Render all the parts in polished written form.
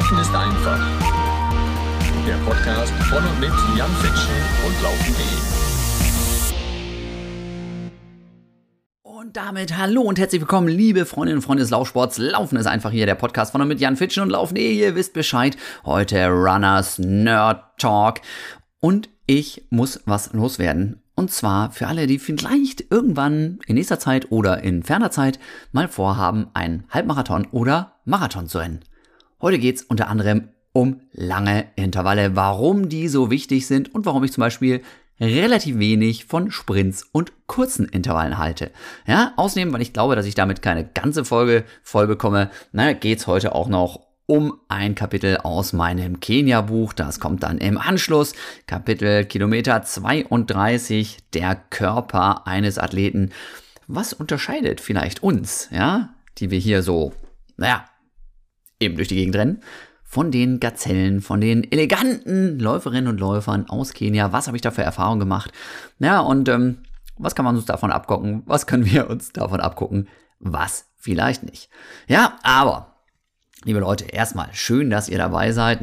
Laufen ist einfach. Der Podcast von und mit Jan Fitschen und Laufen.de. Und damit hallo und herzlich willkommen, liebe Freundinnen und Freunde des Laufsports. Laufen ist einfach hier, der Podcast von und mit Jan Fitschen und Laufen.de. Ihr wisst Bescheid, heute Runners Nerd Talk. Und ich muss was loswerden. Und zwar für alle, die vielleicht irgendwann in nächster Zeit oder in ferner Zeit mal vorhaben, einen Halbmarathon oder Marathon zu rennen. Heute geht's unter anderem um lange Intervalle, warum die so wichtig sind und warum ich zum Beispiel relativ wenig von Sprints und kurzen Intervallen halte. Ja, außerdem, weil ich glaube, dass ich damit keine ganze Folge voll bekomme, geht's heute auch noch um ein Kapitel aus meinem Kenia-Buch. Das kommt dann im Anschluss. Kapitel Kilometer 32, der Körper eines Athleten. Was unterscheidet vielleicht uns, ja, die wir hier so, eben durch die Gegend rennen, von den Gazellen, von den eleganten Läuferinnen und Läufern aus Kenia? Was habe ich da für Erfahrungen gemacht? Ja, und was kann man uns davon abgucken? Was können wir uns davon abgucken? Was vielleicht nicht. Ja, aber liebe Leute, erstmal schön, dass ihr dabei seid.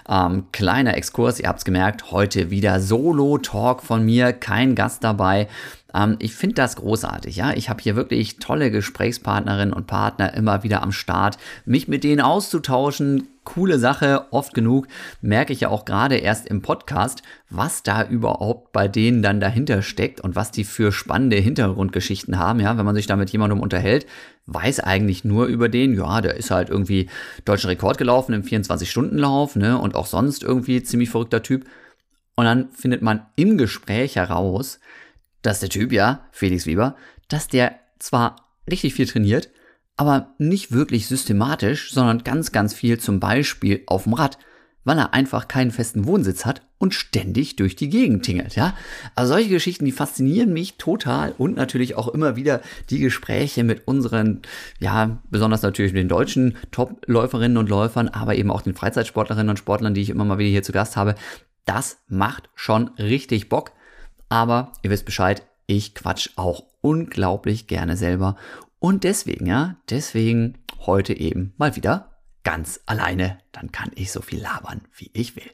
Kleiner Exkurs, ihr habt es gemerkt, heute wieder Solo-Talk von mir, kein Gast dabei. Ich finde das großartig, ja. Ich habe hier wirklich tolle Gesprächspartnerinnen und Partner immer wieder am Start. Mich mit denen auszutauschen, coole Sache, oft genug merke ich ja auch gerade erst im Podcast, was da überhaupt bei denen dann dahinter steckt und was die für spannende Hintergrundgeschichten haben, ja. Wenn man sich da mit jemandem unterhält, weiß eigentlich nur über den, ja, der ist halt irgendwie deutschen Rekord gelaufen im 24-Stunden-Lauf, und auch sonst irgendwie ziemlich verrückter Typ. Und dann findet man im Gespräch heraus, dass der Typ, ja, Felix Weber, dass der zwar richtig viel trainiert, aber nicht wirklich systematisch, sondern ganz, ganz viel zum Beispiel auf dem Rad, weil er einfach keinen festen Wohnsitz hat und ständig durch die Gegend tingelt, ja. Also solche Geschichten, die faszinieren mich total und natürlich auch immer wieder die Gespräche mit unseren, ja, besonders natürlich mit den deutschen Top-Läuferinnen und Läufern, aber eben auch den Freizeitsportlerinnen und Sportlern, die ich immer mal wieder hier zu Gast habe. Das macht schon richtig Bock. Aber ihr wisst Bescheid, ich quatsch auch unglaublich gerne selber. Und deswegen heute eben mal wieder ganz alleine. Dann kann ich so viel labern, wie ich will.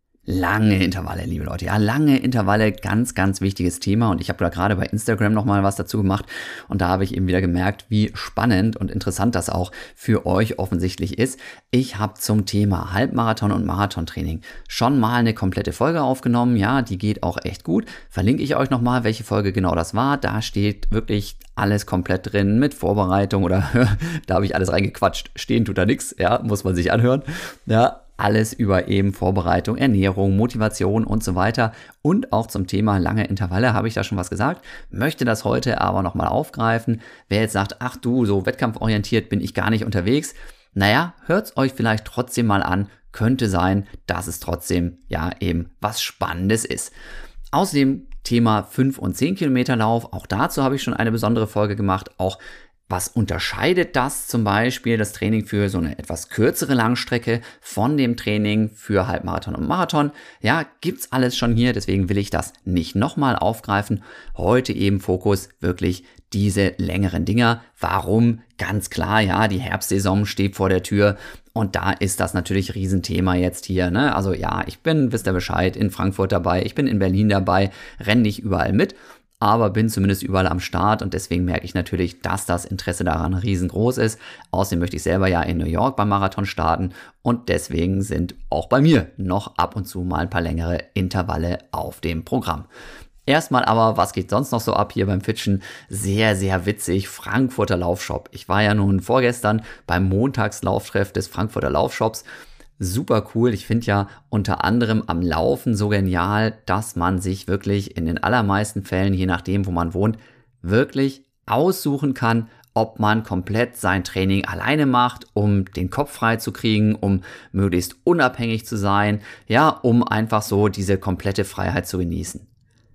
Lange Intervalle, liebe Leute. Ja, lange Intervalle, ganz, ganz wichtiges Thema. Und ich habe da gerade bei Instagram nochmal was dazu gemacht. Und da habe ich eben wieder gemerkt, wie spannend und interessant das auch für euch offensichtlich ist. Ich habe zum Thema Halbmarathon und Marathontraining schon mal eine komplette Folge aufgenommen. Ja, die geht auch echt gut. Verlinke ich euch nochmal, welche Folge genau das war. Da steht wirklich alles komplett drin mit Vorbereitung oder da habe ich alles reingequatscht. Stehen tut da nichts, ja, muss man sich anhören. Ja, alles über eben Vorbereitung, Ernährung, Motivation und so weiter. Und auch zum Thema lange Intervalle habe ich da schon was gesagt. Möchte das heute aber nochmal aufgreifen. Wer jetzt sagt, ach du, so wettkampforientiert bin ich gar nicht unterwegs. Hört's euch vielleicht trotzdem mal an. Könnte sein, dass es trotzdem ja eben was Spannendes ist. Außerdem Thema 5 und 10 Kilometer Lauf. Auch dazu habe ich schon eine besondere Folge gemacht. Auch was unterscheidet das zum Beispiel, das Training für so eine etwas kürzere Langstrecke von dem Training für Halbmarathon und Marathon? Ja, gibt's alles schon hier, deswegen will ich das nicht nochmal aufgreifen. Heute eben Fokus wirklich diese längeren Dinger. Warum? Ganz klar, ja, die Herbstsaison steht vor der Tür und da ist das natürlich Riesenthema jetzt hier, Also ja, ich bin, wisst ihr Bescheid, in Frankfurt dabei, ich bin in Berlin dabei, renne nicht überall mit, aber bin zumindest überall am Start und deswegen merke ich natürlich, dass das Interesse daran riesengroß ist. Außerdem möchte ich selber ja in New York beim Marathon starten und deswegen sind auch bei mir noch ab und zu mal ein paar längere Intervalle auf dem Programm. Erstmal aber, was geht sonst noch so ab hier beim Fitschen? Sehr, sehr witzig, Frankfurter Laufshop. Ich war ja nun vorgestern beim Montagslauftreff des Frankfurter Laufshops. Super cool. Ich finde ja unter anderem am Laufen so genial, dass man sich wirklich in den allermeisten Fällen, je nachdem, wo man wohnt, wirklich aussuchen kann, ob man komplett sein Training alleine macht, um den Kopf frei zu kriegen, um möglichst unabhängig zu sein, ja, um einfach so diese komplette Freiheit zu genießen.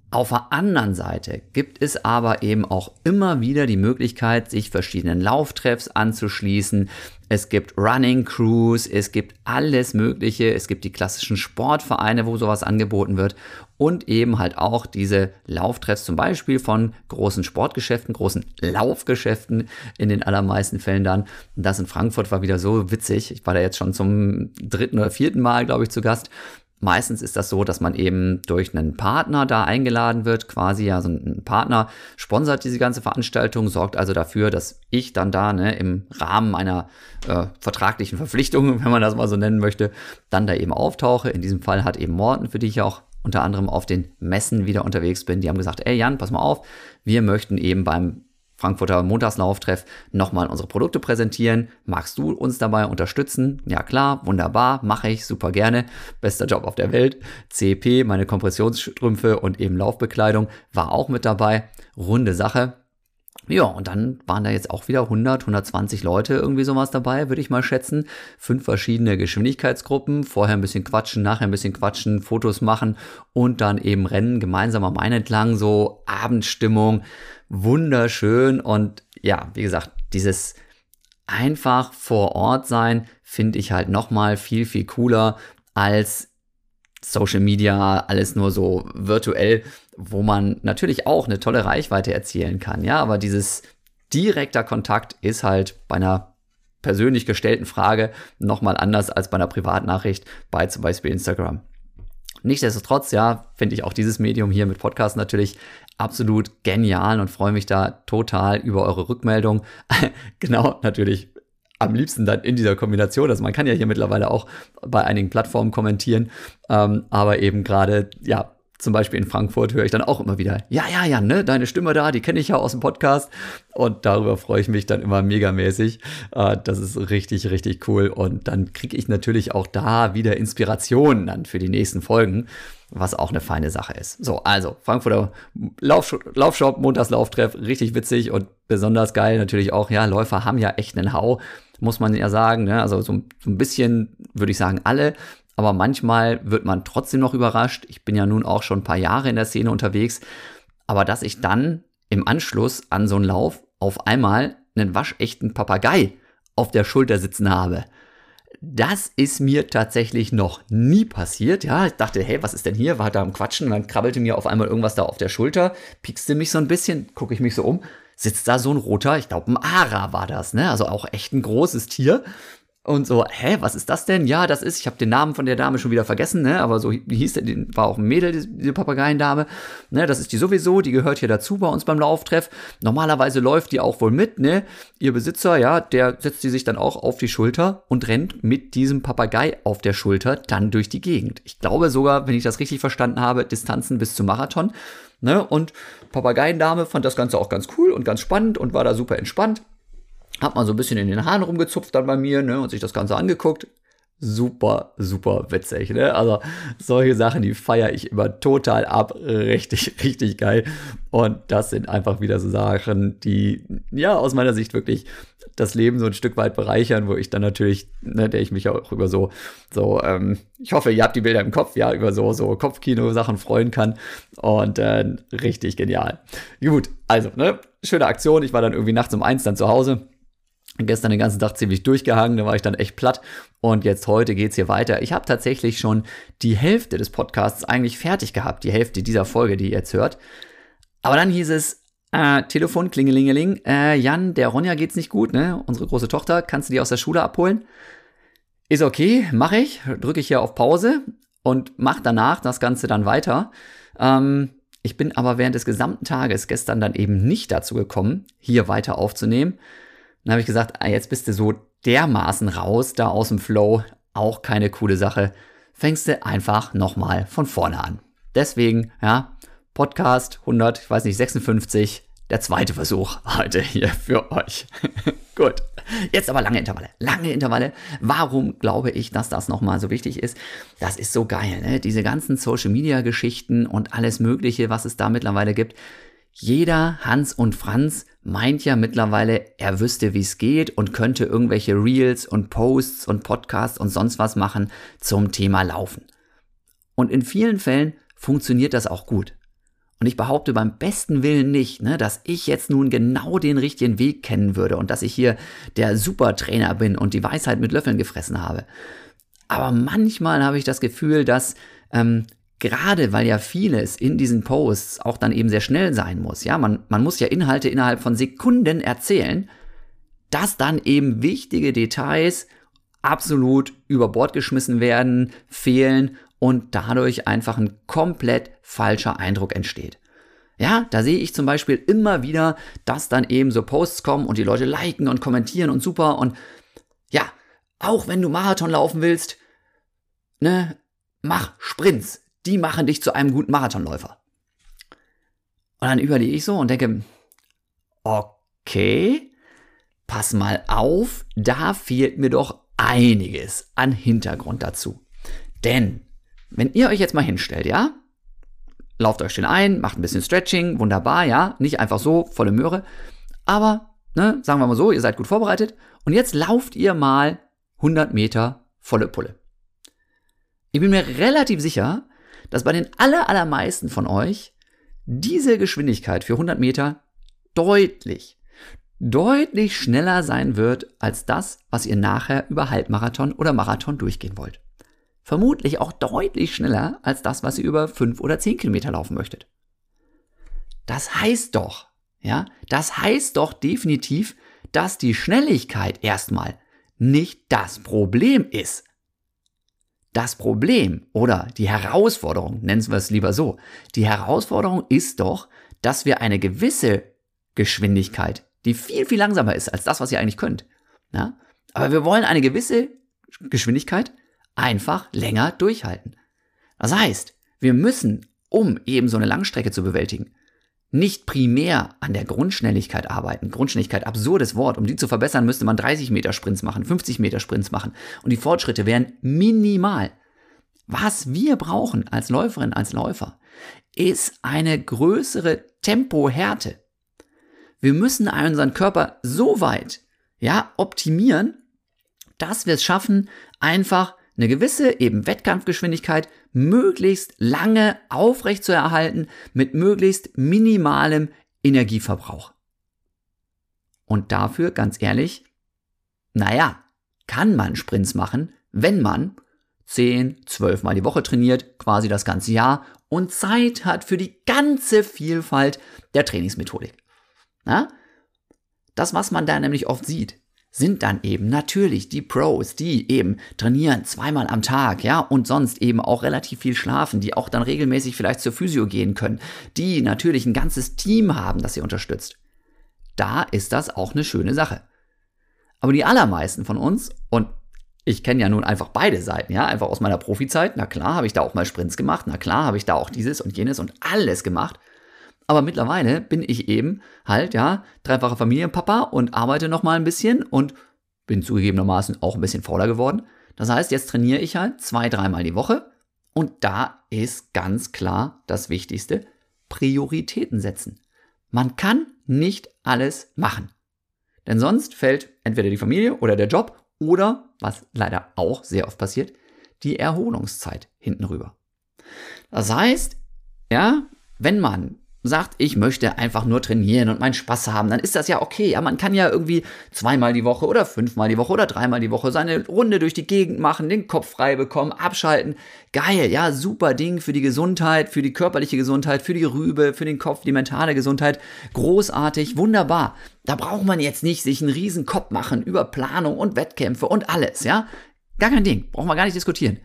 Auf der anderen Seite gibt es aber eben auch immer wieder die Möglichkeit, sich verschiedenen Lauftreffs anzuschließen. Es gibt Running Crews, es gibt alles Mögliche, es gibt die klassischen Sportvereine, wo sowas angeboten wird und eben halt auch diese Lauftreffs zum Beispiel von großen Sportgeschäften, großen Laufgeschäften in den allermeisten Fällen dann. Das in Frankfurt war wieder so witzig. Ich war da jetzt schon zum 3. oder 4. Mal, glaube ich, zu Gast. Meistens ist das so, dass man eben durch einen Partner da eingeladen wird, quasi, also ein Partner sponsert diese ganze Veranstaltung, sorgt also dafür, dass ich dann da im Rahmen einer vertraglichen Verpflichtung, wenn man das mal so nennen möchte, dann da eben auftauche. In diesem Fall hat eben Morten, für die ich auch unter anderem auf den Messen wieder unterwegs bin, die haben gesagt, ey Jan, pass mal auf, wir möchten eben beim Frankfurter Montagslauftreff nochmal unsere Produkte präsentieren. Magst du uns dabei unterstützen? Ja klar, wunderbar, mache ich, super gerne. Bester Job auf der Welt. CP, meine Kompressionsstrümpfe und eben Laufbekleidung war auch mit dabei. Runde Sache. Ja, und dann waren da jetzt auch wieder 100, 120 Leute irgendwie sowas dabei, würde ich mal schätzen. 5 verschiedene Geschwindigkeitsgruppen. Vorher ein bisschen quatschen, nachher ein bisschen quatschen, Fotos machen und dann eben rennen gemeinsam am Main entlang. So Abendstimmung. Wunderschön und ja, wie gesagt, dieses einfach vor Ort sein finde ich halt nochmal viel, viel cooler als Social Media, alles nur so virtuell, wo man natürlich auch eine tolle Reichweite erzielen kann, ja, aber dieses direkter Kontakt ist halt bei einer persönlich gestellten Frage nochmal anders als bei einer Privatnachricht bei zum Beispiel Instagram. Nichtsdestotrotz, ja, finde ich auch dieses Medium hier mit Podcast natürlich absolut genial und freue mich da total über eure Rückmeldung. Genau, natürlich am liebsten dann in dieser Kombination. Also man kann ja hier mittlerweile auch bei einigen Plattformen kommentieren, aber eben gerade, ja, zum Beispiel in Frankfurt höre ich dann auch immer wieder, ja, ne, deine Stimme da, die kenne ich ja aus dem Podcast und darüber freue ich mich dann immer megamäßig. Das ist richtig, richtig cool und dann kriege ich natürlich auch da wieder Inspirationen dann für die nächsten Folgen, was auch eine feine Sache ist. So, also Frankfurter Laufshop, Montagslauftreff, richtig witzig und besonders geil natürlich auch, ja, Läufer haben ja echt einen Hau, muss man ja sagen, ne? Also so ein bisschen würde ich sagen alle, aber manchmal wird man trotzdem noch überrascht. Ich bin ja nun auch schon ein paar Jahre in der Szene unterwegs. Aber dass ich dann im Anschluss an so einen Lauf auf einmal einen waschechten Papagei auf der Schulter sitzen habe, das ist mir tatsächlich noch nie passiert. Ja, ich dachte, hey, was ist denn hier? War da am Quatschen und dann krabbelte mir auf einmal irgendwas da auf der Schulter, piekste mich so ein bisschen, gucke ich mich so um, sitzt da so ein roter, ich glaube ein Ara war das, ne? Also auch echt ein großes Tier. Und so, was ist das denn? Ja, das ist, ich habe den Namen von der Dame schon wieder vergessen, ne? Aber so hieß der, war auch ein Mädel, diese Papageiendame. Ne? Das ist die sowieso, die gehört hier dazu bei uns beim Lauftreff. Normalerweise läuft die auch wohl mit, ne? Ihr Besitzer, ja, der setzt die sich dann auch auf die Schulter und rennt mit diesem Papagei auf der Schulter dann durch die Gegend. Ich glaube sogar, wenn ich das richtig verstanden habe, Distanzen bis zum Marathon. Ne? Und Papageiendame fand das Ganze auch ganz cool und ganz spannend und war da super entspannt. Hat mal so ein bisschen in den Haaren rumgezupft dann bei mir, ne, und sich das Ganze angeguckt. Super, super witzig, ne? Also solche Sachen, die feiere ich immer total ab. Richtig, richtig geil. Und das sind einfach wieder so Sachen, die, ja, aus meiner Sicht wirklich das Leben so ein Stück weit bereichern, wo ich dann natürlich, ne, der ich mich auch über so, ich hoffe, ihr habt die Bilder im Kopf, ja, über so Kopfkino-Sachen freuen kann. Und richtig genial. Gut, also, ne, schöne Aktion. Ich war dann irgendwie nachts um 1 dann zu Hause. Gestern den ganzen Tag ziemlich durchgehangen, da war ich dann echt platt und jetzt heute geht's hier weiter. Ich habe tatsächlich schon die Hälfte des Podcasts eigentlich fertig gehabt, die Hälfte dieser Folge, die ihr jetzt hört. Aber dann hieß es, Telefon, klingelingeling, Jan, der Ronja geht's nicht gut, ne? Unsere große Tochter, kannst du die aus der Schule abholen? Ist okay, mache ich, drücke ich hier auf Pause und mache danach das Ganze dann weiter. Ich bin aber während des gesamten Tages gestern dann eben nicht dazu gekommen, hier weiter aufzunehmen. Dann habe ich gesagt, jetzt bist du so dermaßen raus, da aus dem Flow, auch keine coole Sache. Fängst du einfach nochmal von vorne an. Deswegen, ja, Podcast 100, ich weiß nicht, 56, der zweite Versuch heute hier für euch. Gut, jetzt aber lange Intervalle. Warum glaube ich, dass das nochmal so wichtig ist? Das ist so geil, ne? Diese ganzen Social-Media-Geschichten und alles Mögliche, was es da mittlerweile gibt. Jeder Hans und Franz meint ja mittlerweile, er wüsste, wie es geht und könnte irgendwelche Reels und Posts und Podcasts und sonst was machen zum Thema Laufen. Und in vielen Fällen funktioniert das auch gut. Und ich behaupte beim besten Willen nicht, dass ich jetzt nun genau den richtigen Weg kennen würde und dass ich hier der Supertrainer bin und die Weisheit mit Löffeln gefressen habe. Aber manchmal habe ich das Gefühl, dass gerade weil ja vieles in diesen Posts auch dann eben sehr schnell sein muss, ja, man muss ja Inhalte innerhalb von Sekunden erzählen, dass dann eben wichtige Details absolut über Bord geschmissen werden, fehlen und dadurch einfach ein komplett falscher Eindruck entsteht. Ja, da sehe ich zum Beispiel immer wieder, dass dann eben so Posts kommen und die Leute liken und kommentieren und super und ja, auch wenn du Marathon laufen willst, mach Sprints, die machen dich zu einem guten Marathonläufer. Und dann überlege ich so und denke, okay, pass mal auf, da fehlt mir doch einiges an Hintergrund dazu. Denn wenn ihr euch jetzt mal hinstellt, ja, lauft euch schön ein, macht ein bisschen Stretching, wunderbar, ja, nicht einfach so, volle Möhre, aber, sagen wir mal so, ihr seid gut vorbereitet und jetzt lauft ihr mal 100 Meter volle Pulle. Ich bin mir relativ sicher, dass bei den allermeisten von euch diese Geschwindigkeit für 100 Meter deutlich schneller sein wird als das, was ihr nachher über Halbmarathon oder Marathon durchgehen wollt. Vermutlich auch deutlich schneller als das, was ihr über 5 oder 10 Kilometer laufen möchtet. Das heißt doch definitiv, dass die Schnelligkeit erstmal nicht das Problem ist. Das Problem oder die Herausforderung, nennen wir es lieber so, die Herausforderung ist doch, dass wir eine gewisse Geschwindigkeit, die viel, viel langsamer ist als das, was ihr eigentlich könnt, ja? Aber wir wollen eine gewisse Geschwindigkeit einfach länger durchhalten. Das heißt, wir müssen, um eben so eine Langstrecke zu bewältigen, nicht primär an der Grundschnelligkeit arbeiten. Grundschnelligkeit, absurdes Wort. Um die zu verbessern, müsste man 30 Meter Sprints machen, 50 Meter Sprints machen. Und die Fortschritte wären minimal. Was wir brauchen als Läuferin, als Läufer, ist eine größere Tempohärte. Wir müssen unseren Körper so weit, optimieren, dass wir es schaffen, einfach eine gewisse eben Wettkampfgeschwindigkeit möglichst lange aufrecht zu erhalten mit möglichst minimalem Energieverbrauch. Und dafür, ganz ehrlich, kann man Sprints machen, wenn man 10, 12 Mal die Woche trainiert, quasi das ganze Jahr und Zeit hat für die ganze Vielfalt der Trainingsmethodik. Das, was man da nämlich oft sieht, sind dann eben natürlich die Pros, die eben trainieren 2-mal am Tag, und sonst eben auch relativ viel schlafen, die auch dann regelmäßig vielleicht zur Physio gehen können, die natürlich ein ganzes Team haben, das sie unterstützt. Da ist das auch eine schöne Sache. Aber die allermeisten von uns, und ich kenne ja nun einfach beide Seiten, einfach aus meiner Profizeit, na klar habe ich da auch mal Sprints gemacht, na klar habe ich da auch dieses und jenes und alles gemacht. Aber mittlerweile bin ich eben halt, dreifacher Familienpapa und arbeite noch mal ein bisschen und bin zugegebenermaßen auch ein bisschen fauler geworden. Das heißt, jetzt trainiere ich halt 2-3 Mal die Woche und da ist ganz klar das Wichtigste, Prioritäten setzen. Man kann nicht alles machen. Denn sonst fällt entweder die Familie oder der Job oder, was leider auch sehr oft passiert, die Erholungszeit hinten rüber. Das heißt, wenn man sagt, ich möchte einfach nur trainieren und meinen Spaß haben, dann ist das ja okay. Man kann ja irgendwie 2-mal die Woche oder 5-mal die Woche oder 3-mal die Woche seine Runde durch die Gegend machen, den Kopf frei bekommen, abschalten. Geil, super Ding für die Gesundheit, für die körperliche Gesundheit, für die Rübe, für den Kopf, die mentale Gesundheit. Großartig, wunderbar. Da braucht man jetzt nicht sich einen riesen Kopf machen über Planung und Wettkämpfe und alles, Gar kein Ding, brauchen wir gar nicht diskutieren.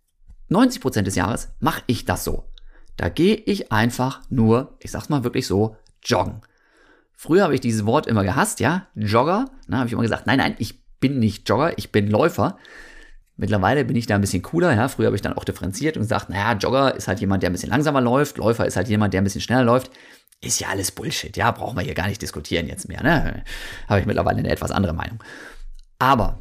90% des Jahres mache ich das so. Da gehe ich einfach nur, ich sag's mal wirklich so, joggen. Früher habe ich dieses Wort immer gehasst, Jogger. Da habe ich immer gesagt, nein, ich bin nicht Jogger, ich bin Läufer. Mittlerweile bin ich da ein bisschen cooler, Früher habe ich dann auch differenziert und gesagt, Jogger ist halt jemand, der ein bisschen langsamer läuft, Läufer ist halt jemand, der ein bisschen schneller läuft. Ist ja alles Bullshit, brauchen wir hier gar nicht diskutieren jetzt mehr, Habe ich mittlerweile eine etwas andere Meinung. Aber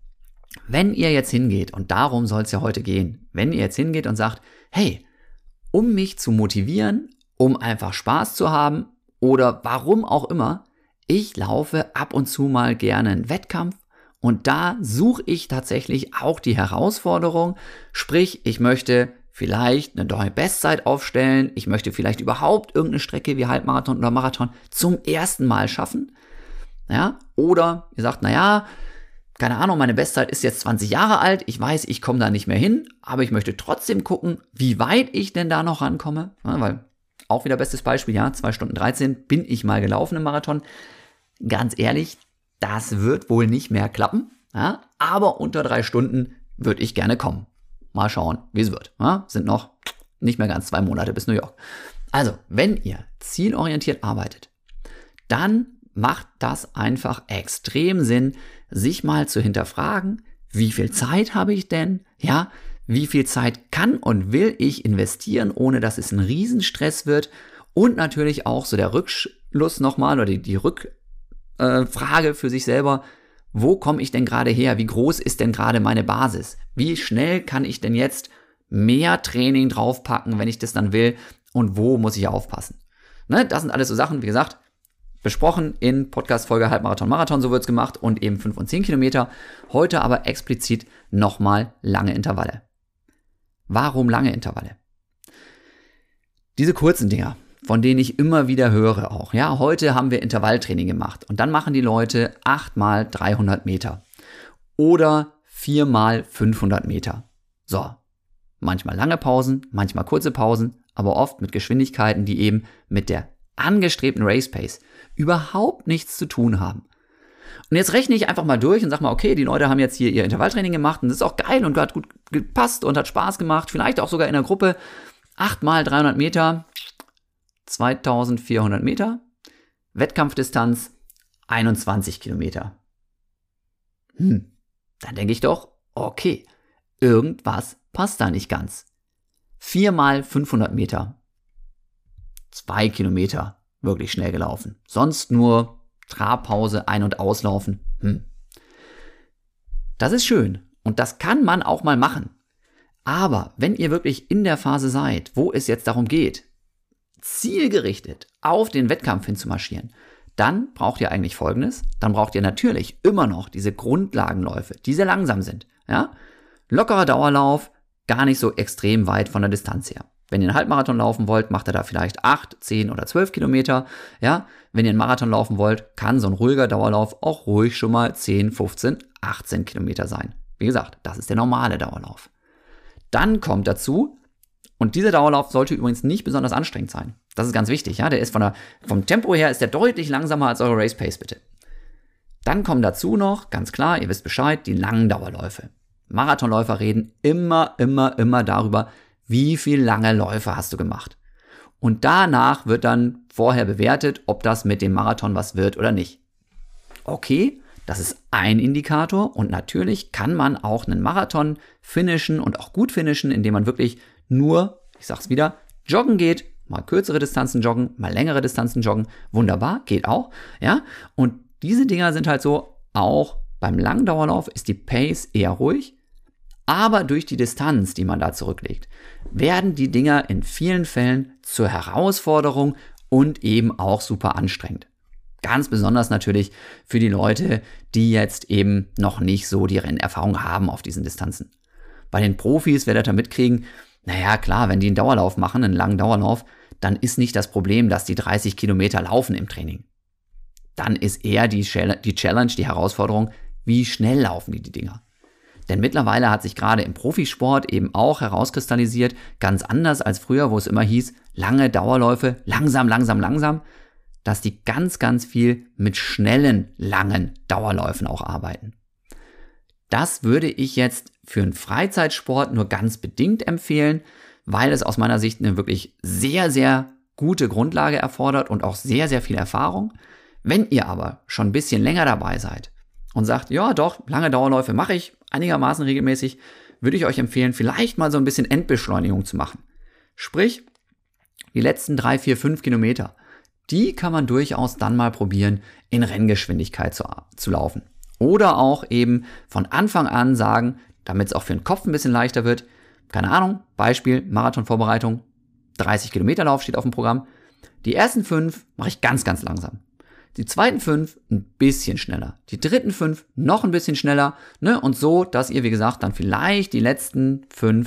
wenn ihr jetzt hingeht, und darum soll es ja heute gehen, wenn ihr jetzt hingeht und sagt, hey, um mich zu motivieren, um einfach Spaß zu haben oder warum auch immer, ich laufe ab und zu mal gerne einen Wettkampf und da suche ich tatsächlich auch die Herausforderung, sprich, ich möchte vielleicht eine neue Bestzeit aufstellen, ich möchte vielleicht überhaupt irgendeine Strecke wie Halbmarathon oder Marathon zum ersten Mal schaffen. Ja? Oder ihr sagt, naja, keine Ahnung, meine Bestzeit ist jetzt 20 Jahre alt, ich weiß, ich komme da nicht mehr hin, aber ich möchte trotzdem gucken, wie weit ich denn da noch rankomme. Ja, weil, auch wieder bestes Beispiel, ja, 2 Stunden 13 bin ich mal gelaufen im Marathon. Ganz ehrlich, das wird wohl nicht mehr klappen, ja, aber unter 3 Stunden würde ich gerne kommen. Mal schauen, wie es wird. Ja, sind noch nicht mehr ganz 2 Monate bis New York. Also, wenn ihr zielorientiert arbeitet, dann macht das einfach extrem Sinn, sich mal zu hinterfragen, wie viel Zeit habe ich denn? Ja, wie viel Zeit kann und will ich investieren, ohne dass es ein Riesenstress wird? Und natürlich auch so der Rückschluss nochmal oder die Rückfrage für sich selber, wo komme ich denn gerade her? Wie groß ist denn gerade meine Basis? Wie schnell kann ich denn jetzt mehr Training draufpacken, wenn ich das dann will? Und wo muss ich aufpassen? Ne, das sind alles so Sachen, wie gesagt, besprochen in Podcast-Folge Halbmarathon, Marathon, so wird's gemacht und eben 5 und 10 Kilometer. Heute aber explizit nochmal lange Intervalle. Warum lange Intervalle? Diese kurzen Dinger, von denen ich immer wieder höre auch. Ja, heute haben wir Intervalltraining gemacht und dann machen die Leute 8 mal 300 Meter oder 4 mal 500 Meter. So, manchmal lange Pausen, manchmal kurze Pausen, aber oft mit Geschwindigkeiten, die eben mit der angestrebten Race Pace überhaupt nichts zu tun haben. Und jetzt rechne ich einfach mal durch und sag mal, okay, die Leute haben jetzt hier ihr Intervalltraining gemacht und das ist auch geil und hat gut gepasst und hat Spaß gemacht, vielleicht auch sogar in der Gruppe. 8 mal 300 Meter, 2400 Meter, Wettkampfdistanz 21 Kilometer. Dann denke ich doch, okay, irgendwas passt da nicht ganz. 4 mal 500 Meter, 2 Kilometer, wirklich schnell gelaufen. Sonst nur Trabpause, Ein- und Auslaufen. Das ist schön und das kann man auch mal machen. Aber wenn ihr wirklich in der Phase seid, wo es jetzt darum geht, zielgerichtet auf den Wettkampf hinzumarschieren, dann braucht ihr eigentlich Folgendes. Dann braucht ihr natürlich immer noch diese Grundlagenläufe, die sehr langsam sind. Ja? Lockerer Dauerlauf, gar nicht so extrem weit von der Distanz her. Wenn ihr einen Halbmarathon laufen wollt, macht ihr da vielleicht 8, 10 oder 12 Kilometer. Ja? Wenn ihr einen Marathon laufen wollt, kann so ein ruhiger Dauerlauf auch ruhig schon mal 10, 15, 18 Kilometer sein. Wie gesagt, das ist der normale Dauerlauf. Dann kommt dazu, und dieser Dauerlauf sollte übrigens nicht besonders anstrengend sein. Das ist ganz wichtig. Ja? Der ist vom Tempo her ist der deutlich langsamer als eure Race Pace, bitte. Dann kommen dazu noch, ganz klar, ihr wisst Bescheid, die langen Dauerläufe. Marathonläufer reden immer darüber, wie viel lange Läufe hast du gemacht. Und danach wird dann vorher bewertet, ob das mit dem Marathon was wird oder nicht. Okay, das ist ein Indikator und natürlich kann man auch einen Marathon finishen und auch gut finishen, indem man wirklich nur, ich sag's wieder, joggen geht, mal kürzere Distanzen joggen, mal längere Distanzen joggen, wunderbar, geht auch, ja. Und diese Dinger sind halt so, auch beim langen Dauerlauf ist die Pace eher ruhig, aber durch die Distanz, die man da zurücklegt, werden die Dinger in vielen Fällen zur Herausforderung und eben auch super anstrengend. Ganz besonders natürlich für die Leute, die jetzt eben noch nicht so die Rennerfahrung haben auf diesen Distanzen. Bei den Profis werdet ihr mitkriegen, naja klar, wenn die einen Dauerlauf machen, einen langen Dauerlauf, dann ist nicht das Problem, dass die 30 Kilometer laufen im Training. Dann ist eher die Challenge, die Herausforderung, wie schnell laufen die Dinger. Denn mittlerweile hat sich gerade im Profisport eben auch herauskristallisiert, ganz anders als früher, wo es immer hieß, lange Dauerläufe, langsam, dass die ganz viel mit schnellen, langen Dauerläufen auch arbeiten. Das würde ich jetzt für einen Freizeitsport nur ganz bedingt empfehlen, weil es aus meiner Sicht eine wirklich sehr gute Grundlage erfordert und auch sehr viel Erfahrung. Wenn ihr aber schon ein bisschen länger dabei seid und sagt, ja doch, lange Dauerläufe mache ich einigermaßen regelmäßig, würde ich euch empfehlen, vielleicht mal so ein bisschen Endbeschleunigung zu machen. Sprich, die letzten 3, 4, 5 Kilometer, die kann man durchaus dann mal probieren, in Renngeschwindigkeit zu laufen. Oder auch eben von Anfang an sagen, damit es auch für den Kopf ein bisschen leichter wird, keine Ahnung, Beispiel, Marathonvorbereitung, 30 Kilometer Lauf steht auf dem Programm. Die ersten 5 mache ich ganz langsam. Die zweiten 5 ein bisschen schneller. Die dritten 5 noch ein bisschen schneller. Ne? Und so, dass ihr, wie gesagt, dann vielleicht die letzten 5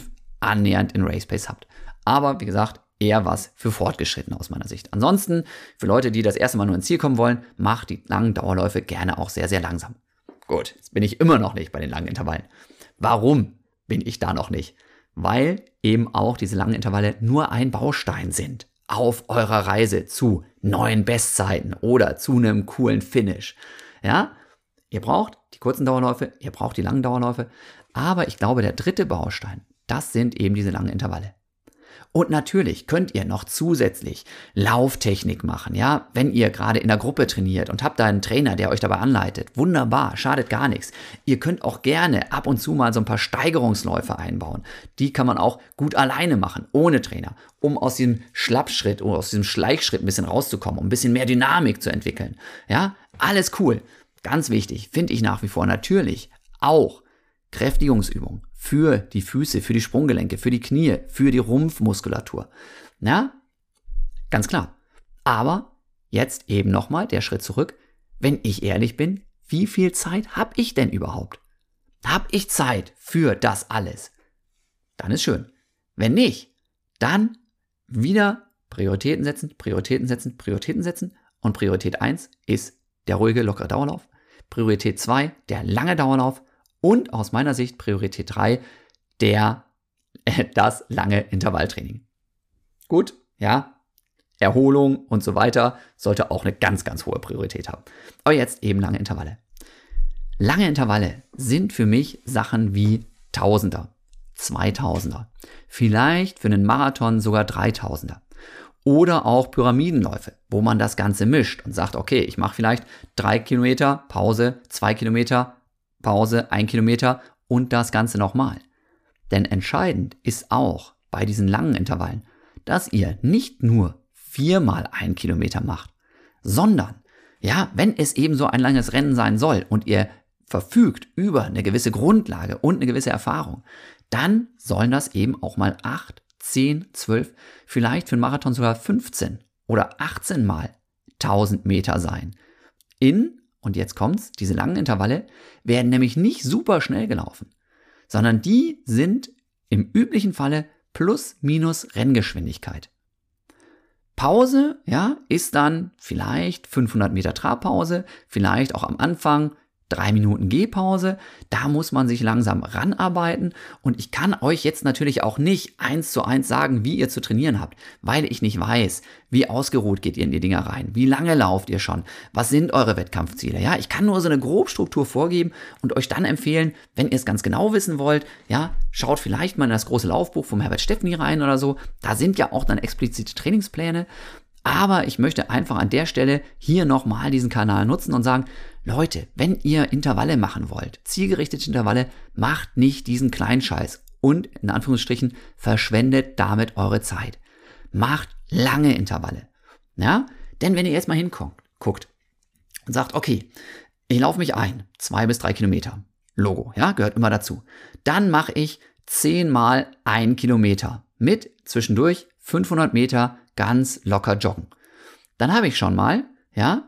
annähernd in Race Pace habt. Aber wie gesagt, eher was für Fortgeschrittene aus meiner Sicht. Ansonsten, für Leute, die das erste Mal nur ins Ziel kommen wollen, macht die langen Dauerläufe gerne auch sehr, sehr langsam. Gut, jetzt bin ich immer noch nicht bei den langen Intervallen. Warum bin ich da noch nicht? Weil eben auch diese langen Intervalle nur ein Baustein sind auf eurer Reise zu neuen Bestzeiten oder zu einem coolen Finish. Ja, ihr braucht die kurzen Dauerläufe, ihr braucht die langen Dauerläufe, aber ich glaube, der dritte Baustein, das sind eben diese langen Intervalle. Und natürlich könnt ihr noch zusätzlich Lauftechnik machen, ja, wenn ihr gerade in der Gruppe trainiert und habt da einen Trainer, der euch dabei anleitet. Wunderbar, schadet gar nichts. Ihr könnt auch gerne ab und zu mal so ein paar Steigerungsläufe einbauen. Die kann man auch gut alleine machen, ohne Trainer, um aus diesem Schlappschritt oder aus diesem Schleichschritt ein bisschen rauszukommen, um ein bisschen mehr Dynamik zu entwickeln. Ja, alles cool. Ganz wichtig, finde ich nach wie vor natürlich auch Kräftigungsübungen für die Füße, für die Sprunggelenke, für die Knie, für die Rumpfmuskulatur. Ja, ganz klar. Aber jetzt eben nochmal der Schritt zurück. Wenn ich ehrlich bin, wie viel Zeit habe ich denn überhaupt? Habe ich Zeit für das alles? Dann ist schön. Wenn nicht, dann wieder Prioritäten setzen, Prioritäten setzen, Prioritäten setzen. Und Priorität 1 ist der ruhige, lockere Dauerlauf. Priorität 2, der lange Dauerlauf. Und aus meiner Sicht Priorität 3, das lange Intervalltraining. Gut, ja, Erholung und so weiter sollte auch eine ganz, ganz hohe Priorität haben. Aber jetzt eben lange Intervalle. Lange Intervalle sind für mich Sachen wie Tausender, 2000er, vielleicht für einen Marathon sogar 3000er. Oder auch Pyramidenläufe, wo man das Ganze mischt und sagt, okay, ich mache vielleicht 3 Kilometer, Pause, 2 Kilometer, Pause, 1 Kilometer und das Ganze nochmal. Denn entscheidend ist auch bei diesen langen Intervallen, dass ihr nicht nur 4-mal 1 Kilometer macht, sondern, ja, wenn es eben so ein langes Rennen sein soll und ihr verfügt über eine gewisse Grundlage und eine gewisse Erfahrung, dann sollen das eben auch mal 8, 10, 12, vielleicht für einen Marathon sogar 15 oder 18 Mal 1000 Meter sein. Und jetzt kommt's, diese langen Intervalle werden nämlich nicht super schnell gelaufen, sondern die sind im üblichen Falle plus minus Renngeschwindigkeit. Pause, ja, ist dann vielleicht 500 Meter Trabpause, vielleicht auch am Anfang 3 Minuten Gehpause, da muss man sich langsam ranarbeiten und ich kann euch jetzt natürlich auch nicht 1:1 sagen, wie ihr zu trainieren habt, weil ich nicht weiß, wie ausgeruht geht ihr in die Dinger rein, wie lange lauft ihr schon, was sind eure Wettkampfziele, ja, ich kann nur so eine Grobstruktur vorgeben und euch dann empfehlen, wenn ihr es ganz genau wissen wollt, ja, schaut vielleicht mal in das große Laufbuch vom Herbert Steffny rein oder so, da sind ja auch dann explizite Trainingspläne. Aber ich möchte einfach an der Stelle hier nochmal diesen Kanal nutzen und sagen, Leute, wenn ihr Intervalle machen wollt, zielgerichtete Intervalle, macht nicht diesen Kleinscheiß und in Anführungsstrichen verschwendet damit eure Zeit. Macht lange Intervalle. Ja? Denn wenn ihr jetzt mal hinguckt und sagt, okay, ich laufe mich ein, 2 bis 3 Kilometer, Logo, ja, gehört immer dazu. Dann mache ich 10 mal 1 Kilometer mit zwischendurch 500 Meter ganz locker joggen. Dann habe ich schon mal, ja,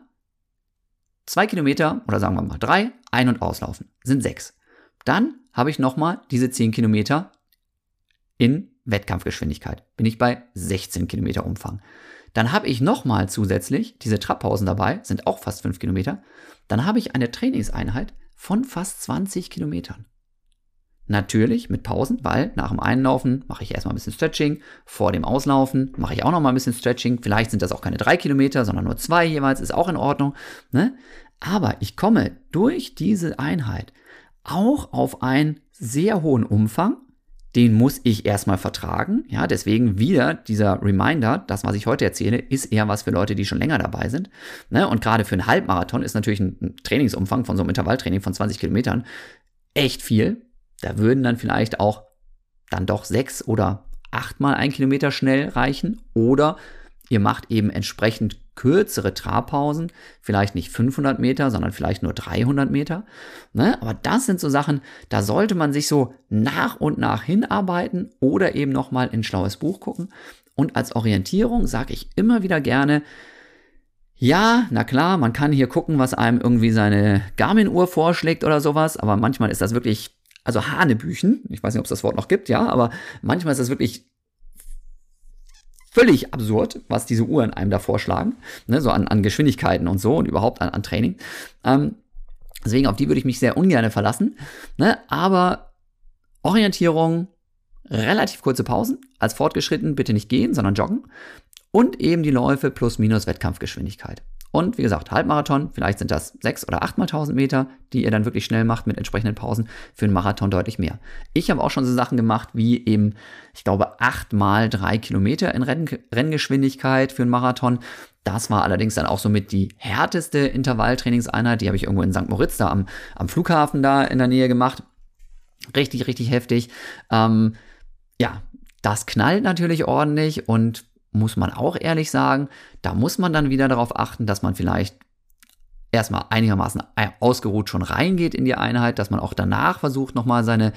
2 Kilometer oder sagen wir mal 3, ein- und auslaufen, sind 6. Dann habe ich nochmal diese 10 Kilometer in Wettkampfgeschwindigkeit. Bin ich bei 16 Kilometer Umfang. Dann habe ich nochmal zusätzlich diese Trabpausen dabei, sind auch fast 5 Kilometer. Dann habe ich eine Trainingseinheit von fast 20 Kilometern. Natürlich mit Pausen, weil nach dem Einlaufen mache ich erstmal ein bisschen Stretching, vor dem Auslaufen mache ich auch noch mal ein bisschen Stretching. Vielleicht sind das auch keine 3 Kilometer, sondern nur 2 jeweils, ist auch in Ordnung. Ne? Aber ich komme durch diese Einheit auch auf einen sehr hohen Umfang. Den muss ich erstmal vertragen. Ja, deswegen wieder dieser Reminder, das, was ich heute erzähle, ist eher was für Leute, die schon länger dabei sind. Ne? Und gerade für einen Halbmarathon ist natürlich ein Trainingsumfang von so einem Intervalltraining von 20 Kilometern echt viel. Da würden dann vielleicht auch dann doch 6 oder 8 mal 1 Kilometer schnell reichen. Oder ihr macht eben entsprechend kürzere Trabpausen, vielleicht nicht 500 Meter, sondern vielleicht nur 300 Meter. Ne? Aber das sind so Sachen, da sollte man sich so nach und nach hinarbeiten oder eben nochmal in ein schlaues Buch gucken. Und als Orientierung sage ich immer wieder gerne, ja, na klar, man kann hier gucken, was einem irgendwie seine Garmin-Uhr vorschlägt oder sowas, aber manchmal ist das wirklich also Hanebüchen, ich weiß nicht, ob es das Wort noch gibt, ja, aber manchmal ist das wirklich völlig absurd, was diese Uhren einem da vorschlagen, ne, so an Geschwindigkeiten und so und überhaupt an Training. Deswegen auf die würde ich mich sehr ungern verlassen, ne, aber Orientierung, relativ kurze Pausen, als fortgeschritten bitte nicht gehen, sondern joggen und eben die Läufe plus minus Wettkampfgeschwindigkeit. Und wie gesagt, Halbmarathon, vielleicht sind das 6 oder 8 mal 1000 Meter, die ihr dann wirklich schnell macht mit entsprechenden Pausen, für einen Marathon deutlich mehr. Ich habe auch schon so Sachen gemacht wie eben, ich glaube, 8 mal 3 Kilometer in Renngeschwindigkeit für einen Marathon. Das war allerdings dann auch somit die härteste Intervalltrainingseinheit, die habe ich irgendwo in St. Moritz da am Flughafen da in der Nähe gemacht. Richtig, richtig heftig. Ja, das knallt natürlich ordentlich und muss man auch ehrlich sagen, da muss man dann wieder darauf achten, dass man vielleicht erstmal einigermaßen ausgeruht schon reingeht in die Einheit, dass man auch danach versucht, nochmal seine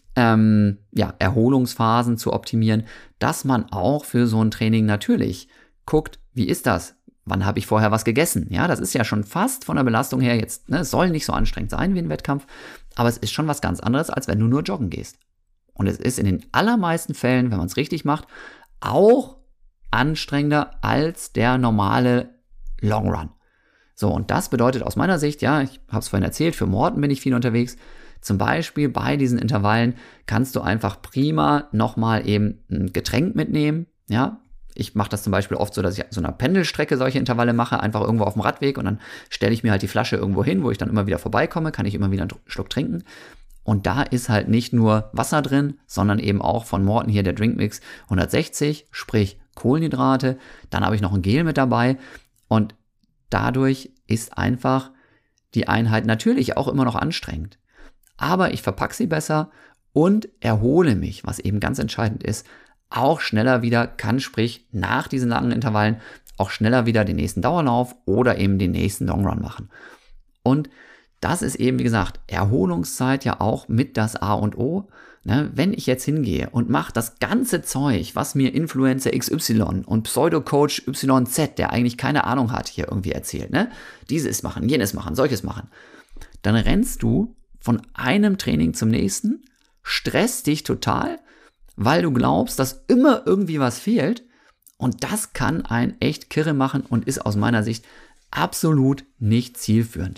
Erholungsphasen zu optimieren, dass man auch für so ein Training natürlich guckt, wie ist das? Wann habe ich vorher was gegessen? Ja, das ist ja schon fast von der Belastung her jetzt, ne, es soll nicht so anstrengend sein wie ein Wettkampf, aber es ist schon was ganz anderes, als wenn du nur joggen gehst. Und es ist in den allermeisten Fällen, wenn man es richtig macht, auch anstrengender als der normale Long Run. So, und das bedeutet aus meiner Sicht, ja, ich habe es vorhin erzählt, für Morten bin ich viel unterwegs. Zum Beispiel bei diesen Intervallen kannst du einfach prima nochmal eben ein Getränk mitnehmen. Ja, ich mache das zum Beispiel oft so, dass ich so einer Pendelstrecke solche Intervalle mache, einfach irgendwo auf dem Radweg und dann stelle ich mir halt die Flasche irgendwo hin, wo ich dann immer wieder vorbeikomme, kann ich immer wieder einen Schluck trinken. Und da ist halt nicht nur Wasser drin, sondern eben auch von Morten hier der Drinkmix 160, sprich Kohlenhydrate. Dann habe ich noch ein Gel mit dabei und dadurch ist einfach die Einheit natürlich auch immer noch anstrengend. Aber ich verpacke sie besser und erhole mich, was eben ganz entscheidend ist, auch schneller wieder, kann sprich nach diesen langen Intervallen auch schneller wieder den nächsten Dauerlauf oder eben den nächsten Longrun machen. Und das ist eben, wie gesagt, Erholungszeit ja auch mit das A und O. Ne, wenn ich jetzt hingehe und mache das ganze Zeug, was mir Influencer XY und Pseudo-Coach YZ, der eigentlich keine Ahnung hat, hier irgendwie erzählt, ne, dieses machen, jenes machen, solches machen, dann rennst du von einem Training zum nächsten, stresst dich total, weil du glaubst, dass immer irgendwie was fehlt und das kann einen echt kirre machen und ist aus meiner Sicht absolut nicht zielführend.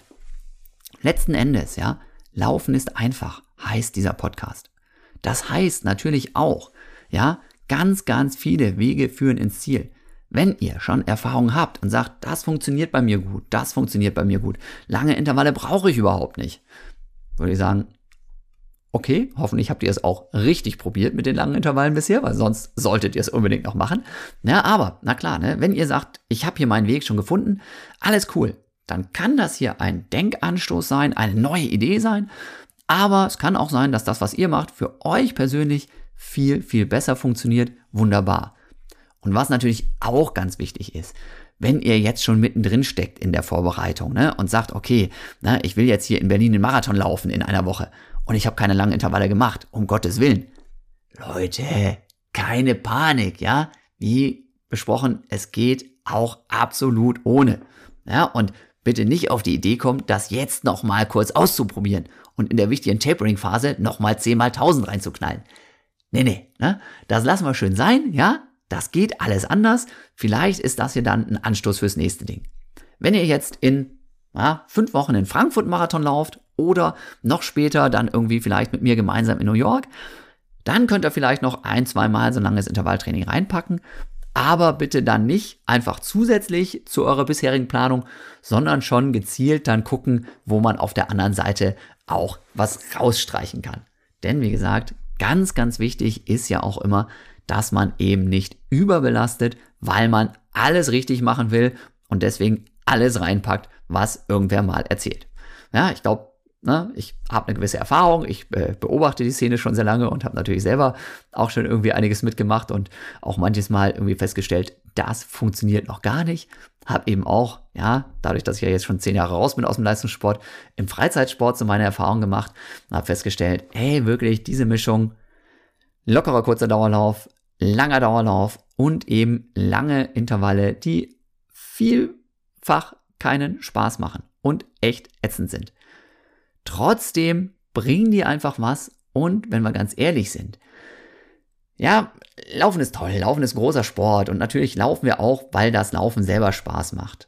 Letzten Endes, ja, Laufen ist einfach, heißt dieser Podcast. Das heißt natürlich auch, ja, ganz, ganz viele Wege führen ins Ziel. Wenn ihr schon Erfahrung habt und sagt, das funktioniert bei mir gut, das funktioniert bei mir gut, lange Intervalle brauche ich überhaupt nicht, würde ich sagen, okay, hoffentlich habt ihr es auch richtig probiert mit den langen Intervallen bisher, weil sonst solltet ihr es unbedingt noch machen. Ja, aber, na klar, ne, wenn ihr sagt, ich habe hier meinen Weg schon gefunden, alles cool, dann kann das hier ein Denkanstoß sein, eine neue Idee sein, aber es kann auch sein, dass das, was ihr macht, für euch persönlich viel, viel besser funktioniert. Wunderbar. Und was natürlich auch ganz wichtig ist, wenn ihr jetzt schon mittendrin steckt in der Vorbereitung, ne, und sagt, okay, ne, ich will jetzt hier in Berlin den Marathon laufen in einer Woche und ich habe keine langen Intervalle gemacht, um Gottes Willen. Leute, keine Panik, ja. Wie besprochen, es geht auch absolut ohne. Ja, und bitte nicht auf die Idee kommen, das jetzt nochmal kurz auszuprobieren und in der wichtigen Tapering-Phase nochmal 10 mal 1000 reinzuknallen. Nee, ne? Das lassen wir schön sein, ja? Das geht alles anders. Vielleicht ist das hier dann ein Anstoß fürs nächste Ding. Wenn ihr jetzt in 5 Wochen in Frankfurt-Marathon lauft oder noch später dann irgendwie vielleicht mit mir gemeinsam in New York, dann könnt ihr vielleicht noch 1-2 Mal so ein langes Intervalltraining reinpacken. Aber bitte dann nicht einfach zusätzlich zu eurer bisherigen Planung, sondern schon gezielt dann gucken, wo man auf der anderen Seite auch was rausstreichen kann. Denn wie gesagt, ganz, ganz wichtig ist ja auch immer, dass man eben nicht überbelastet, weil man alles richtig machen will und deswegen alles reinpackt, was irgendwer mal erzählt. Ja, ich glaube, ich habe eine gewisse Erfahrung, ich beobachte die Szene schon sehr lange und habe natürlich selber auch schon irgendwie einiges mitgemacht und auch manches Mal irgendwie festgestellt, das funktioniert noch gar nicht. Habe eben auch, ja, dadurch, dass ich ja jetzt schon 10 Jahre raus bin aus dem Leistungssport, im Freizeitsport so meine Erfahrung gemacht und habe festgestellt, hey, wirklich diese Mischung, lockerer kurzer Dauerlauf, langer Dauerlauf und eben lange Intervalle, die vielfach keinen Spaß machen und echt ätzend sind. Trotzdem bringen die einfach was Und wenn wir ganz ehrlich sind, ja, Laufen ist toll, Laufen ist ein großer Sport und natürlich laufen wir auch, weil das Laufen selber Spaß macht.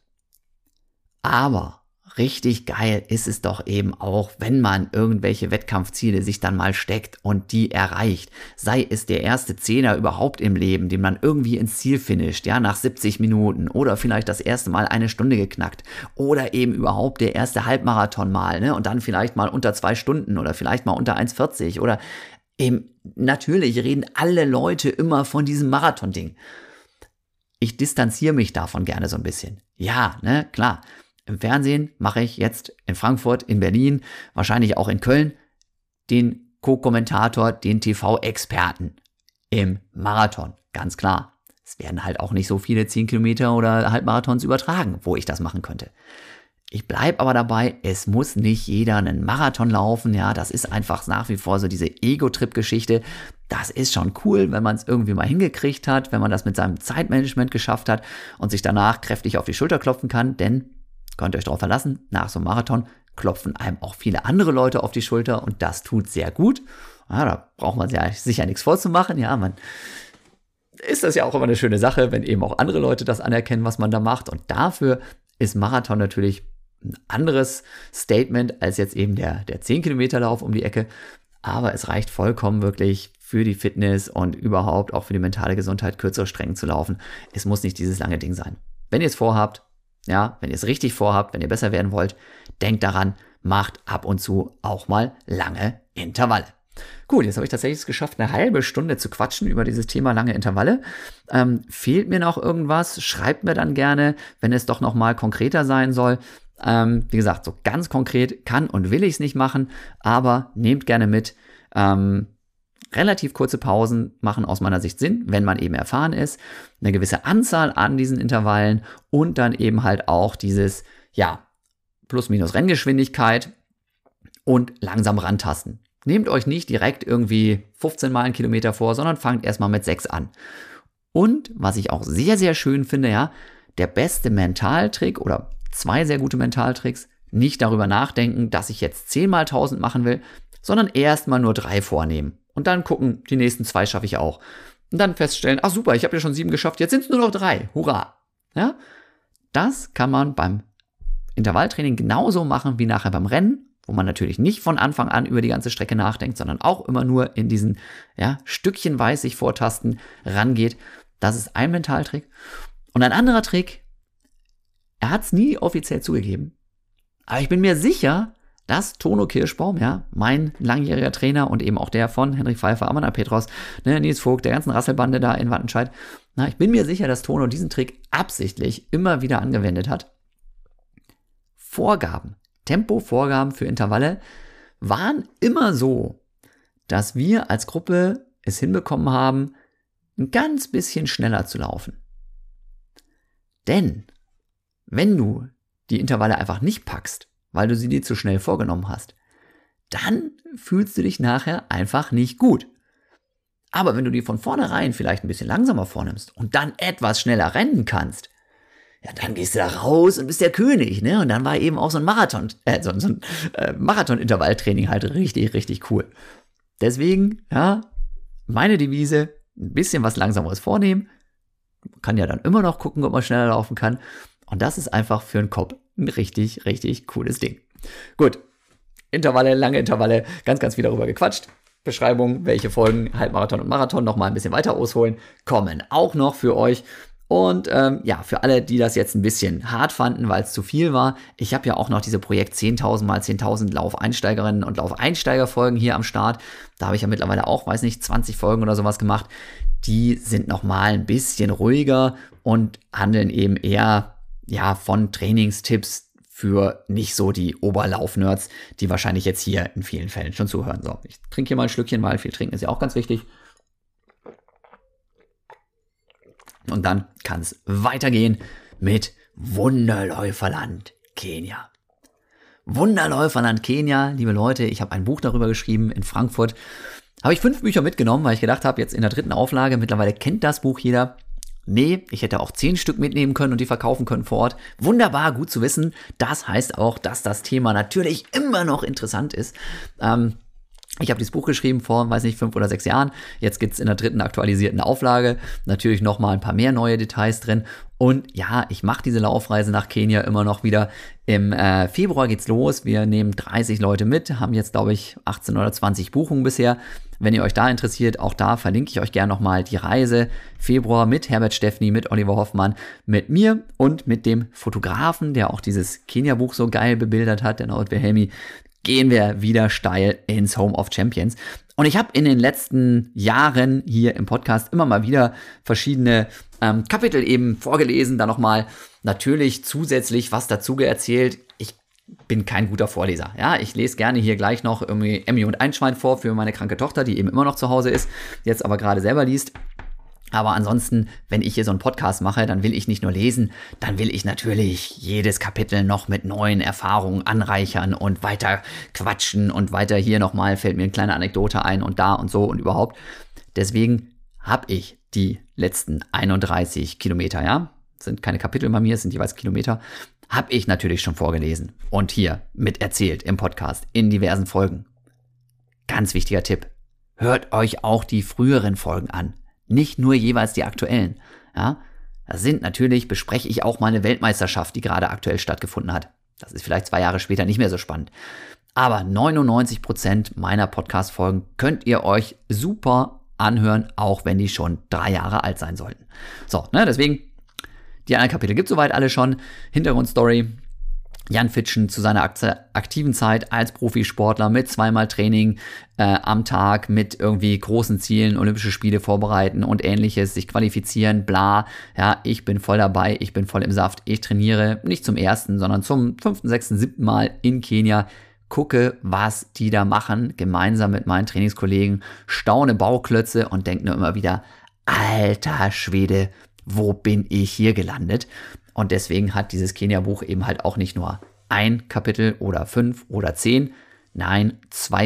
Aber richtig geil ist es doch eben auch, wenn man irgendwelche Wettkampfziele sich dann mal steckt und die erreicht. Sei es der erste Zehner überhaupt im Leben, den man irgendwie ins Ziel finisht, ja, nach 70 Minuten oder vielleicht das erste Mal 1 Stunde geknackt oder eben überhaupt der erste Halbmarathon mal, ne, und dann vielleicht mal unter 2 Stunden oder vielleicht mal unter 1,40 oder eben, natürlich reden alle Leute immer von diesem Marathon-Ding. Ich distanziere mich davon gerne so ein bisschen. Ja, ne, klar. Im Fernsehen mache ich jetzt in Frankfurt, in Berlin, wahrscheinlich auch in Köln, den Co-Kommentator, den TV-Experten im Marathon. Ganz klar. Es werden halt auch nicht so viele 10 Kilometer oder Halbmarathons übertragen, wo ich das machen könnte. Ich bleibe aber dabei, es muss nicht jeder einen Marathon laufen. Ja, das ist einfach nach wie vor so diese Ego-Trip-Geschichte. Das ist schon cool, wenn man es irgendwie mal hingekriegt hat, wenn man das mit seinem Zeitmanagement geschafft hat und sich danach kräftig auf die Schulter klopfen kann, denn könnt ihr euch darauf verlassen, nach so einem Marathon klopfen einem auch viele andere Leute auf die Schulter und das tut sehr gut. Ja, da braucht man sich ja nichts vorzumachen. Ja, ist das ja auch immer eine schöne Sache, wenn eben auch andere Leute das anerkennen, was man da macht. Und dafür ist Marathon natürlich ein anderes Statement als jetzt eben der 10-Kilometer-Lauf um die Ecke. Aber es reicht vollkommen wirklich für die Fitness und überhaupt auch für die mentale Gesundheit, kürzere Strecken zu laufen. Es muss nicht dieses lange Ding sein. Wenn ihr es vorhabt, ja, wenn ihr es richtig vorhabt, wenn ihr besser werden wollt, denkt daran, macht ab und zu auch mal lange Intervalle. Gut, jetzt habe ich tatsächlich es geschafft, eine halbe Stunde zu quatschen über dieses Thema lange Intervalle. Fehlt mir noch irgendwas? Schreibt mir dann gerne, wenn es doch noch mal konkreter sein soll. Wie gesagt, so ganz konkret kann und will ich es nicht machen, aber nehmt gerne mit. Relativ kurze Pausen machen aus meiner Sicht Sinn, wenn man eben erfahren ist. Eine gewisse Anzahl an diesen Intervallen und dann eben halt auch dieses, ja, plus-minus Renngeschwindigkeit und langsam rantasten. Nehmt euch nicht direkt irgendwie 15 Mal einen Kilometer vor, sondern fangt erstmal mit 6 an. Und was ich auch sehr, sehr schön finde, ja, der beste Mentaltrick oder 2 sehr gute Mentaltricks, nicht darüber nachdenken, dass ich jetzt 10 mal 1000 machen will, sondern erstmal nur 3 vornehmen. Und dann gucken, die nächsten 2 schaffe ich auch. Und dann feststellen, ach super, ich habe ja schon 7 geschafft, jetzt sind es nur noch 3. Hurra! Ja? Das kann man beim Intervalltraining genauso machen wie nachher beim Rennen, wo man natürlich nicht von Anfang an über die ganze Strecke nachdenkt, sondern auch immer nur in diesen stückchenweise sich vortasten rangeht. Das ist ein Mentaltrick. Und ein anderer Trick, er hat es nie offiziell zugegeben, aber ich bin mir sicher, dass Tono Kirschbaum, ja, mein langjähriger Trainer und eben auch der von Henrik Pfeiffer, Amanda Petros, Nils Vogt, der ganzen Rasselbande da in Wattenscheid, ich bin mir sicher, dass Tono diesen Trick absichtlich immer wieder angewendet hat. Tempovorgaben für Intervalle waren immer so, dass wir als Gruppe es hinbekommen haben, ein ganz bisschen schneller zu laufen. Denn wenn du die Intervalle einfach nicht packst, weil du sie dir zu schnell vorgenommen hast, dann fühlst du dich nachher einfach nicht gut. Aber wenn du die von vornherein vielleicht ein bisschen langsamer vornimmst und dann etwas schneller rennen kannst, ja, dann gehst du da raus und bist der König, ne? Und dann war eben auch so ein Marathon-Intervalltraining halt richtig, richtig cool. Deswegen, ja, meine Devise, ein bisschen was Langsameres vornehmen. Man kann ja dann immer noch gucken, ob man schneller laufen kann. Und das ist einfach für den Kopf ein richtig, richtig cooles Ding. Gut, Intervalle, lange Intervalle, ganz, ganz viel darüber gequatscht. Beschreibung, welche Folgen Halbmarathon und Marathon nochmal ein bisschen weiter ausholen, kommen auch noch für euch. Und für alle, die das jetzt ein bisschen hart fanden, weil es zu viel war, ich habe ja auch noch diese Projekt 10.000 mal 10.000 Laufeinsteigerinnen und Laufeinsteigerfolgen hier am Start. Da habe ich ja mittlerweile auch, 20 Folgen oder sowas gemacht. Die sind nochmal ein bisschen ruhiger und handeln eben eher von Trainingstipps für nicht so die Oberlauf-Nerds, die wahrscheinlich jetzt hier in vielen Fällen schon zuhören. So, ich trinke hier mal ein Schlückchen, weil viel trinken ist ja auch ganz wichtig. Und dann kann es weitergehen mit Wunderläuferland Kenia. Wunderläuferland Kenia, liebe Leute, ich habe ein Buch darüber geschrieben in Frankfurt. Habe ich 5 Bücher mitgenommen, weil ich gedacht habe, jetzt in der 3. Auflage, mittlerweile kennt das Buch jeder. Nee, ich hätte auch 10 Stück mitnehmen können und die verkaufen können vor Ort. Wunderbar, gut zu wissen. Das heißt auch, dass das Thema natürlich immer noch interessant ist. Ich habe dieses Buch geschrieben vor, 5 oder 6 Jahren. Jetzt gibt's in der 3. aktualisierten Auflage natürlich nochmal ein paar mehr neue Details drin. Und ja, ich mache diese Laufreise nach Kenia immer noch wieder. Im Februar geht's los. Wir nehmen 30 Leute mit, haben jetzt, glaube ich, 18 oder 20 Buchungen bisher. Wenn ihr euch da interessiert, auch da verlinke ich euch gerne nochmal die Reise. Februar mit Herbert Steffny, mit Oliver Hoffmann, mit mir und mit dem Fotografen, der auch dieses Kenia-Buch so geil bebildert hat, der Norbert Wilhelmi, gehen wir wieder steil ins Home of Champions. Und ich habe in den letzten Jahren hier im Podcast immer mal wieder verschiedene Kapitel eben vorgelesen, da nochmal natürlich zusätzlich was dazu erzählt. Ich bin kein guter Vorleser. Ja, ich lese gerne hier gleich noch irgendwie Emmy und Einschwein vor für meine kranke Tochter, die eben immer noch zu Hause ist, jetzt aber gerade selber liest. Aber ansonsten, wenn ich hier so einen Podcast mache, dann will ich nicht nur lesen, dann will ich natürlich jedes Kapitel noch mit neuen Erfahrungen anreichern und weiter quatschen und weiter hier nochmal fällt mir eine kleine Anekdote ein und da und so und überhaupt. Deswegen habe ich die letzten 31 Kilometer, ja, sind keine Kapitel bei mir, es sind jeweils Kilometer, habe ich natürlich schon vorgelesen und hier mit erzählt im Podcast in diversen Folgen. Ganz wichtiger Tipp, hört euch auch die früheren Folgen an. Nicht nur jeweils die aktuellen. Ja, das sind natürlich, bespreche ich auch mal eine Weltmeisterschaft, die gerade aktuell stattgefunden hat. Das ist vielleicht 2 Jahre später nicht mehr so spannend. Aber 99% meiner Podcast-Folgen könnt ihr euch super anhören, auch wenn die schon 3 Jahre alt sein sollten. So, deswegen, die anderen Kapitel gibt es soweit alle schon. Hintergrundstory. Jan Fitschen zu seiner aktiven Zeit als Profisportler mit 2-mal Training am Tag, mit irgendwie großen Zielen, Olympische Spiele vorbereiten und ähnliches, sich qualifizieren, bla. Ja, ich bin voll dabei, ich bin voll im Saft. Ich trainiere nicht zum 1., sondern zum 5., 6., 7. Mal in Kenia. Gucke, was die da machen, gemeinsam mit meinen Trainingskollegen, staune Bauklötze und denke nur immer wieder, alter Schwede, wo bin ich hier gelandet? Und deswegen hat dieses Kenia-Buch eben halt auch nicht nur ein Kapitel oder 5 oder 10, nein,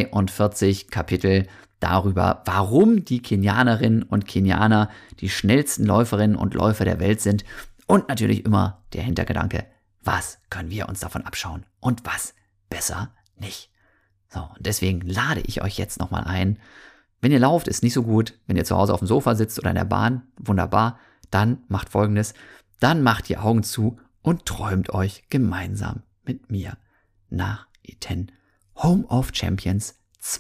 42 Kapitel darüber, warum die Kenianerinnen und Kenianer die schnellsten Läuferinnen und Läufer der Welt sind. Und natürlich immer der Hintergedanke, was können wir uns davon abschauen und was besser nicht. So, und deswegen lade ich euch jetzt nochmal ein. Wenn ihr lauft, ist nicht so gut. Wenn ihr zu Hause auf dem Sofa sitzt oder in der Bahn, wunderbar, dann macht Folgendes. Dann macht die Augen zu und träumt euch gemeinsam mit mir nach Iten, Home of Champions,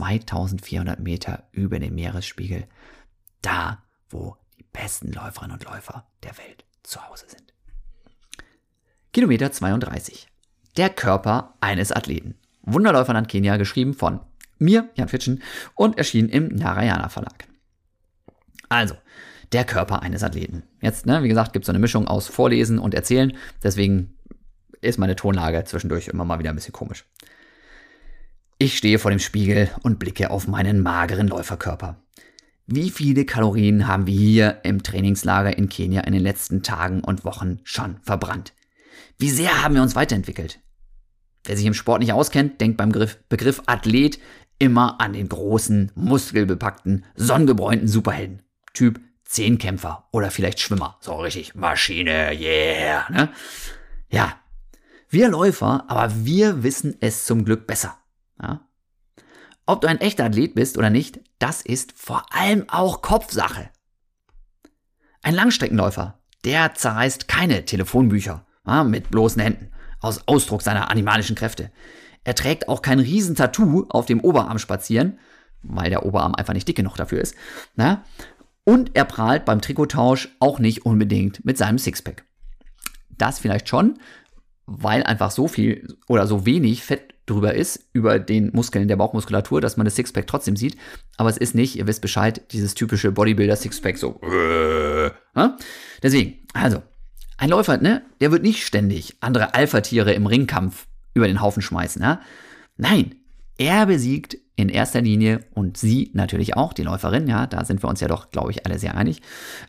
2400 Meter über dem Meeresspiegel, da, wo die besten Läuferinnen und Läufer der Welt zu Hause sind. Kilometer 32. Der Körper eines Athleten. Wunderläuferland Kenia, geschrieben von mir, Jan Fitschen, und erschienen im Narayana Verlag. Also, der Körper eines Athleten. Jetzt, wie gesagt, gibt es so eine Mischung aus Vorlesen und Erzählen. Deswegen ist meine Tonlage zwischendurch immer mal wieder ein bisschen komisch. Ich stehe vor dem Spiegel und blicke auf meinen mageren Läuferkörper. Wie viele Kalorien haben wir hier im Trainingslager in Kenia in den letzten Tagen und Wochen schon verbrannt? Wie sehr haben wir uns weiterentwickelt? Wer sich im Sport nicht auskennt, denkt beim Begriff Athlet immer an den großen, muskelbepackten, sonnengebräunten Superhelden. Typ Zehnkämpfer oder vielleicht Schwimmer. So richtig Maschine, yeah. Ne? Ja, wir Läufer, aber wir wissen es zum Glück besser. Ja? Ob du ein echter Athlet bist oder nicht, das ist vor allem auch Kopfsache. Ein Langstreckenläufer, der zerreißt keine Telefonbücher mit bloßen Händen aus Ausdruck seiner animalischen Kräfte. Er trägt auch kein Riesentattoo auf dem Oberarm spazieren, weil der Oberarm einfach nicht dick genug dafür ist. Na? Und er prahlt beim Trikottausch auch nicht unbedingt mit seinem Sixpack. Das vielleicht schon, weil einfach so viel oder so wenig Fett drüber ist, über den Muskeln der Bauchmuskulatur, dass man das Sixpack trotzdem sieht. Aber es ist nicht, ihr wisst Bescheid, dieses typische Bodybuilder-Sixpack so. Deswegen, also, ein Läufer, der wird nicht ständig andere Alpha-Tiere im Ringkampf über den Haufen schmeißen. Ja? Nein, er besiegt in erster Linie, und sie natürlich auch, die Läuferin, ja, da sind wir uns ja doch, glaube ich, alle sehr einig.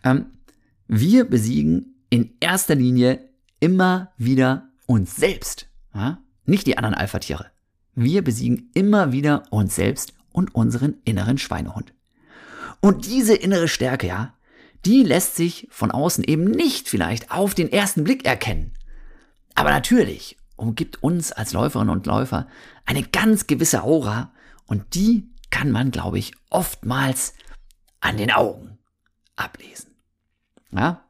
Wir besiegen in erster Linie immer wieder uns selbst, ja? Nicht die anderen Alpha-Tiere. Wir besiegen immer wieder uns selbst und unseren inneren Schweinehund. Und diese innere Stärke, ja, die lässt sich von außen eben nicht vielleicht auf den ersten Blick erkennen. Aber natürlich umgibt uns als Läuferinnen und Läufer eine ganz gewisse Aura und die kann man, glaube ich, oftmals an den Augen ablesen. Ja?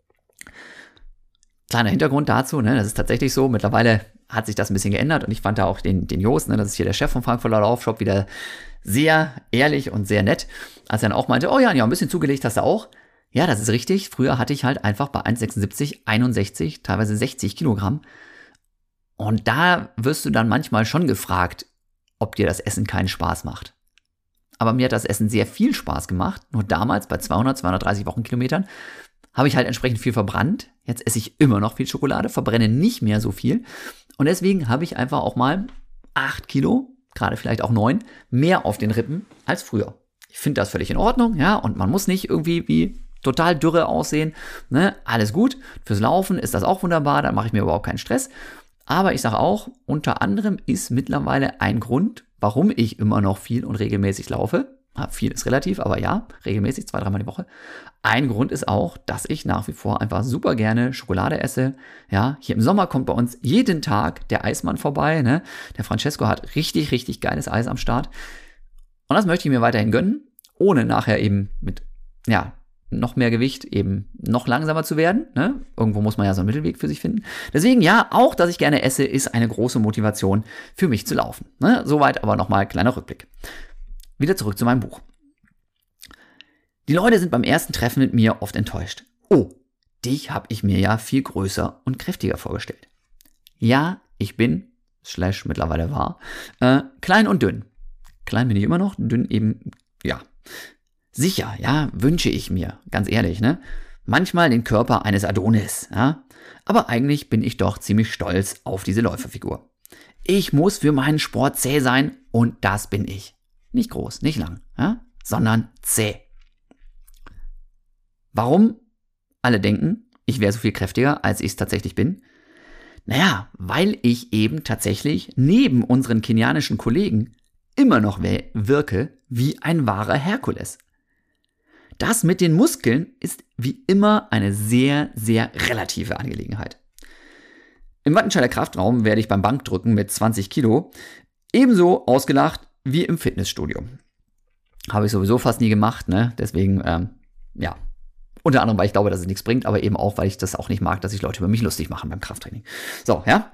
Kleiner Hintergrund dazu, ne? Das ist tatsächlich so, mittlerweile hat sich das ein bisschen geändert und ich fand da auch den Jost, ne? Das ist hier der Chef vom Frankfurter Laufshop, wieder sehr ehrlich und sehr nett, als er dann auch meinte, oh ja, ein bisschen zugelegt hast du auch. Ja, das ist richtig. Früher hatte ich halt einfach bei 1,76, 61, teilweise 60 Kilogramm. Und da wirst du dann manchmal schon gefragt, ob dir das Essen keinen Spaß macht. Aber mir hat das Essen sehr viel Spaß gemacht. Nur damals bei 200, 230 Wochenkilometern habe ich halt entsprechend viel verbrannt. Jetzt esse ich immer noch viel Schokolade, verbrenne nicht mehr so viel. Und deswegen habe ich einfach auch mal 8 Kilo, gerade vielleicht auch 9, mehr auf den Rippen als früher. Ich finde das völlig in Ordnung, ja, und man muss nicht irgendwie wie total dürre aussehen, ne? Alles gut. Fürs Laufen ist das auch wunderbar, da mache ich mir überhaupt keinen Stress. Aber ich sage auch, unter anderem ist mittlerweile ein Grund, warum ich immer noch viel und regelmäßig laufe. Viel ist relativ, aber ja, regelmäßig 2-3 Mal die Woche. Ein Grund ist auch, dass ich nach wie vor einfach super gerne Schokolade esse. Ja, hier im Sommer kommt bei uns jeden Tag der Eismann vorbei. Ne? Der Francesco hat richtig, richtig geiles Eis am Start. Und das möchte ich mir weiterhin gönnen, ohne nachher eben mit, ja, noch mehr Gewicht eben noch langsamer zu werden. Ne? Irgendwo muss man ja so einen Mittelweg für sich finden. Deswegen ja, auch, dass ich gerne esse, ist eine große Motivation für mich zu laufen. Ne? Soweit aber nochmal kleiner Rückblick. Wieder zurück zu meinem Buch. Die Leute sind beim ersten Treffen mit mir oft enttäuscht. Oh, dich habe ich mir ja viel größer und kräftiger vorgestellt. Ja, ich bin, / mittlerweile war, klein und dünn. Klein bin ich immer noch, dünn eben, ja. Sicher, ja, wünsche ich mir, ganz ehrlich, ne? Manchmal den Körper eines Adonis, ja? Aber eigentlich bin ich doch ziemlich stolz auf diese Läuferfigur. Ich muss für meinen Sport zäh sein und das bin ich. Nicht groß, nicht lang, ja? Sondern zäh. Warum alle denken, ich wäre so viel kräftiger, als ich es tatsächlich bin? Naja, weil ich eben tatsächlich neben unseren kenianischen Kollegen immer noch wirke wie ein wahrer Herkules. Das mit den Muskeln ist wie immer eine sehr, sehr relative Angelegenheit. Im Wattenscheider Kraftraum werde ich beim Bankdrücken mit 20 Kilo ebenso ausgelacht wie im Fitnessstudio. Habe ich sowieso fast nie gemacht, ne? Deswegen, ja. Unter anderem, weil ich glaube, dass es nichts bringt, aber eben auch, weil ich das auch nicht mag, dass sich Leute über mich lustig machen beim Krafttraining. So, ja.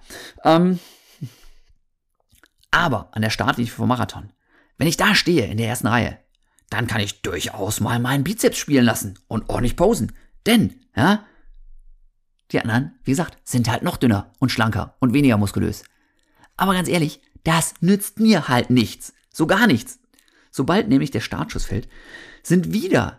Aber an der Startlinie vom Marathon, wenn ich da stehe in der ersten Reihe, dann kann ich durchaus mal meinen Bizeps spielen lassen und ordentlich posen. Denn, ja, die anderen, wie gesagt, sind halt noch dünner und schlanker und weniger muskulös. Aber ganz ehrlich, das nützt mir halt nichts. So gar nichts. Sobald nämlich der Startschuss fällt, sind wieder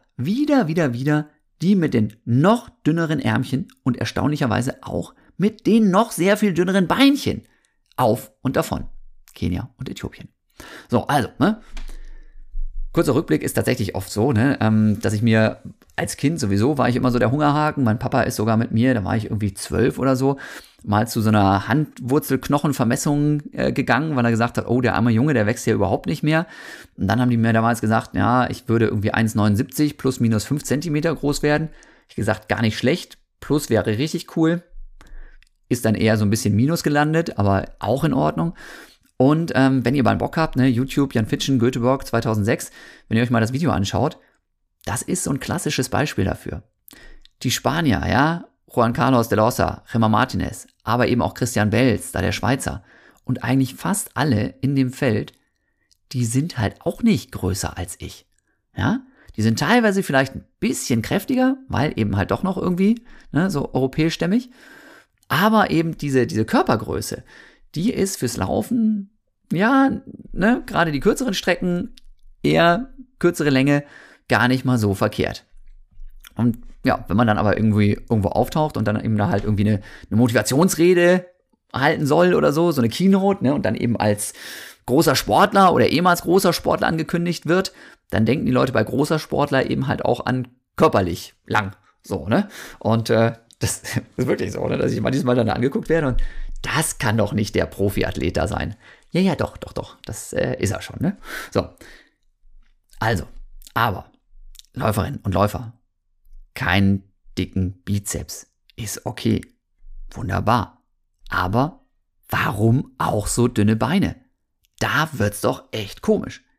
die mit den noch dünneren Ärmchen und erstaunlicherweise auch mit den noch sehr viel dünneren Beinchen auf und davon. Kenia und Äthiopien. So, also, ne? Kurzer Rückblick ist tatsächlich oft so, ne, dass ich mir als Kind sowieso war ich immer so der Hungerhaken. Mein Papa ist sogar mit mir, da war ich irgendwie 12 oder so, mal zu so einer Handwurzelknochenvermessung gegangen, weil er gesagt hat, oh, der arme Junge, der wächst ja überhaupt nicht mehr. Und dann haben die mir damals gesagt, ja, ich würde irgendwie 1,79 plus minus 5 Zentimeter groß werden. Ich gesagt, gar nicht schlecht, plus wäre richtig cool. Ist dann eher so ein bisschen minus gelandet, aber auch in Ordnung. Und wenn ihr mal Bock habt, ne, YouTube, Jan Fitschen, Göteborg 2006, wenn ihr euch mal das Video anschaut, das ist so ein klassisches Beispiel dafür. Die Spanier, ja, Juan Carlos de Losa, Gemma Martinez, aber eben auch Christian Belz, da der Schweizer und eigentlich fast alle in dem Feld, die sind halt auch nicht größer als ich. Ja, die sind teilweise vielleicht ein bisschen kräftiger, weil eben halt doch noch irgendwie, ne, so europäischstämmig, aber eben diese Körpergröße, die ist fürs Laufen, ja, ne, gerade die kürzeren Strecken, eher kürzere Länge, gar nicht mal so verkehrt. Und ja, wenn man dann aber irgendwo auftaucht und dann eben da halt irgendwie eine Motivationsrede halten soll oder so eine Keynote, ne, und dann eben als großer Sportler oder ehemals großer Sportler angekündigt wird, dann denken die Leute bei großer Sportler eben halt auch an körperlich lang, so, ne, und das ist wirklich so, ne, dass ich manchmal dann angeguckt werde und das kann doch nicht der Profiathlet da sein. Ja, doch, das ist er schon, ne? So, also, aber Läuferinnen und Läufer, keinen dicken Bizeps ist okay, wunderbar. Aber warum auch so dünne Beine? Da wird's doch echt komisch.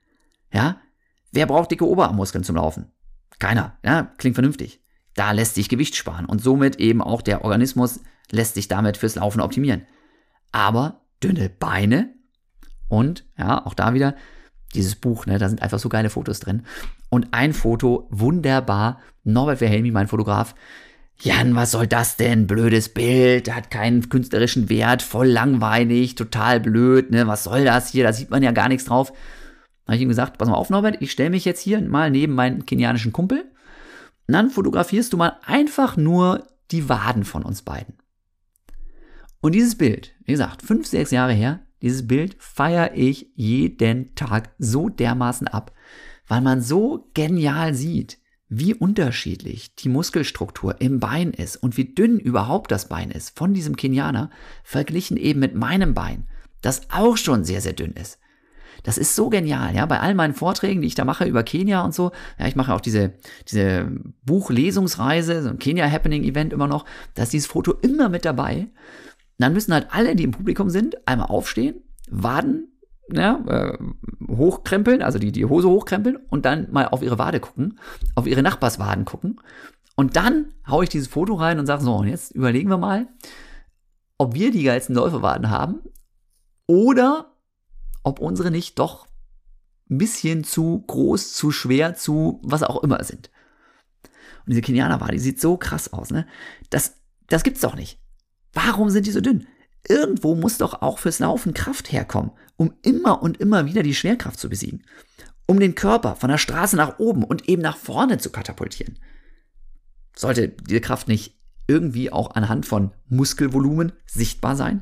Ja, wer braucht dicke Oberarmmuskeln zum Laufen? Keiner, ja, klingt vernünftig. Da lässt sich Gewicht sparen und somit eben auch der Organismus lässt sich damit fürs Laufen optimieren. Aber dünne Beine und, ja, auch da wieder dieses Buch, ne, da sind einfach so geile Fotos drin. Und ein Foto, wunderbar, Norbert Wilhelmi, mein Fotograf. Jan, was soll das denn? Blödes Bild, hat keinen künstlerischen Wert, voll langweilig, total blöd, ne? Was soll das hier? Da sieht man ja gar nichts drauf. Da habe ich ihm gesagt, pass mal auf, Norbert, ich stelle mich jetzt hier mal neben meinen kenianischen Kumpel und dann fotografierst du mal einfach nur die Waden von uns beiden. Und dieses Bild, wie gesagt, 5, 6 Jahre her, dieses Bild feiere ich jeden Tag so dermaßen ab, weil man so genial sieht, wie unterschiedlich die Muskelstruktur im Bein ist und wie dünn überhaupt das Bein ist von diesem Kenianer, verglichen eben mit meinem Bein, das auch schon sehr, sehr dünn ist. Das ist so genial, ja, bei all meinen Vorträgen, die ich da mache über Kenia und so, ja, ich mache auch diese Buchlesungsreise, so ein Kenia-Happening-Event immer noch, da ist dieses Foto immer mit dabei. Und dann müssen halt alle, die im Publikum sind, einmal aufstehen, Waden, ja, hochkrempeln, also die Hose hochkrempeln und dann mal auf ihre Wade gucken, auf ihre Nachbarswaden gucken. Und dann haue ich dieses Foto rein und sage so, und jetzt überlegen wir mal, ob wir die geilsten Läuferwaden haben oder ob unsere nicht doch ein bisschen zu groß, zu schwer, zu was auch immer sind. Und diese Kenianer-Wade, die sieht so krass aus, ne? Das gibt's doch nicht. Warum sind die so dünn? Irgendwo muss doch auch fürs Laufen Kraft herkommen, um immer und immer wieder die Schwerkraft zu besiegen. Um den Körper von der Straße nach oben und eben nach vorne zu katapultieren. Sollte diese Kraft nicht irgendwie auch anhand von Muskelvolumen sichtbar sein?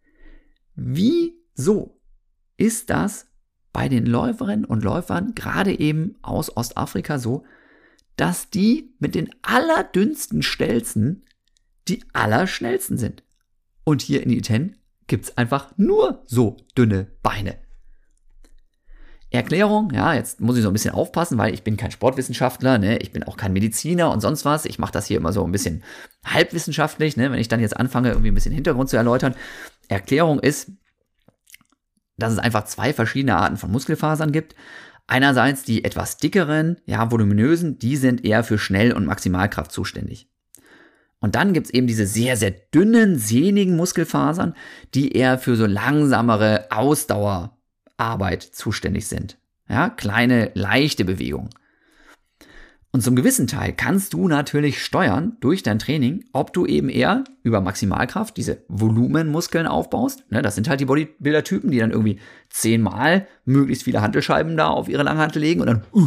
Wieso ist das bei den Läuferinnen und Läufern, gerade eben aus Ostafrika so, dass die mit den allerdünnsten Stelzen die allerschnellsten sind? Und hier in Iten gibt es einfach nur so dünne Beine. Erklärung, ja, jetzt muss ich so ein bisschen aufpassen, weil ich bin kein Sportwissenschaftler, ne? Ich bin auch kein Mediziner und sonst was. Ich mache das hier immer so ein bisschen halbwissenschaftlich, ne? Wenn ich dann jetzt anfange, irgendwie ein bisschen Hintergrund zu erläutern. Erklärung ist, dass es einfach 2 verschiedene Arten von Muskelfasern gibt. Einerseits die etwas dickeren, ja, voluminösen, die sind eher für Schnell- und Maximalkraft zuständig. Und dann gibt es eben diese sehr, sehr dünnen, sehnigen Muskelfasern, die eher für so langsamere Ausdauerarbeit zuständig sind. Ja, kleine, leichte Bewegungen. Und zum gewissen Teil kannst du natürlich steuern durch dein Training, ob du eben eher über Maximalkraft diese Volumenmuskeln aufbaust. Ne, das sind halt die Bodybuilder-Typen, die dann irgendwie 10-mal möglichst viele Hantelscheiben da auf ihre Langhantel legen und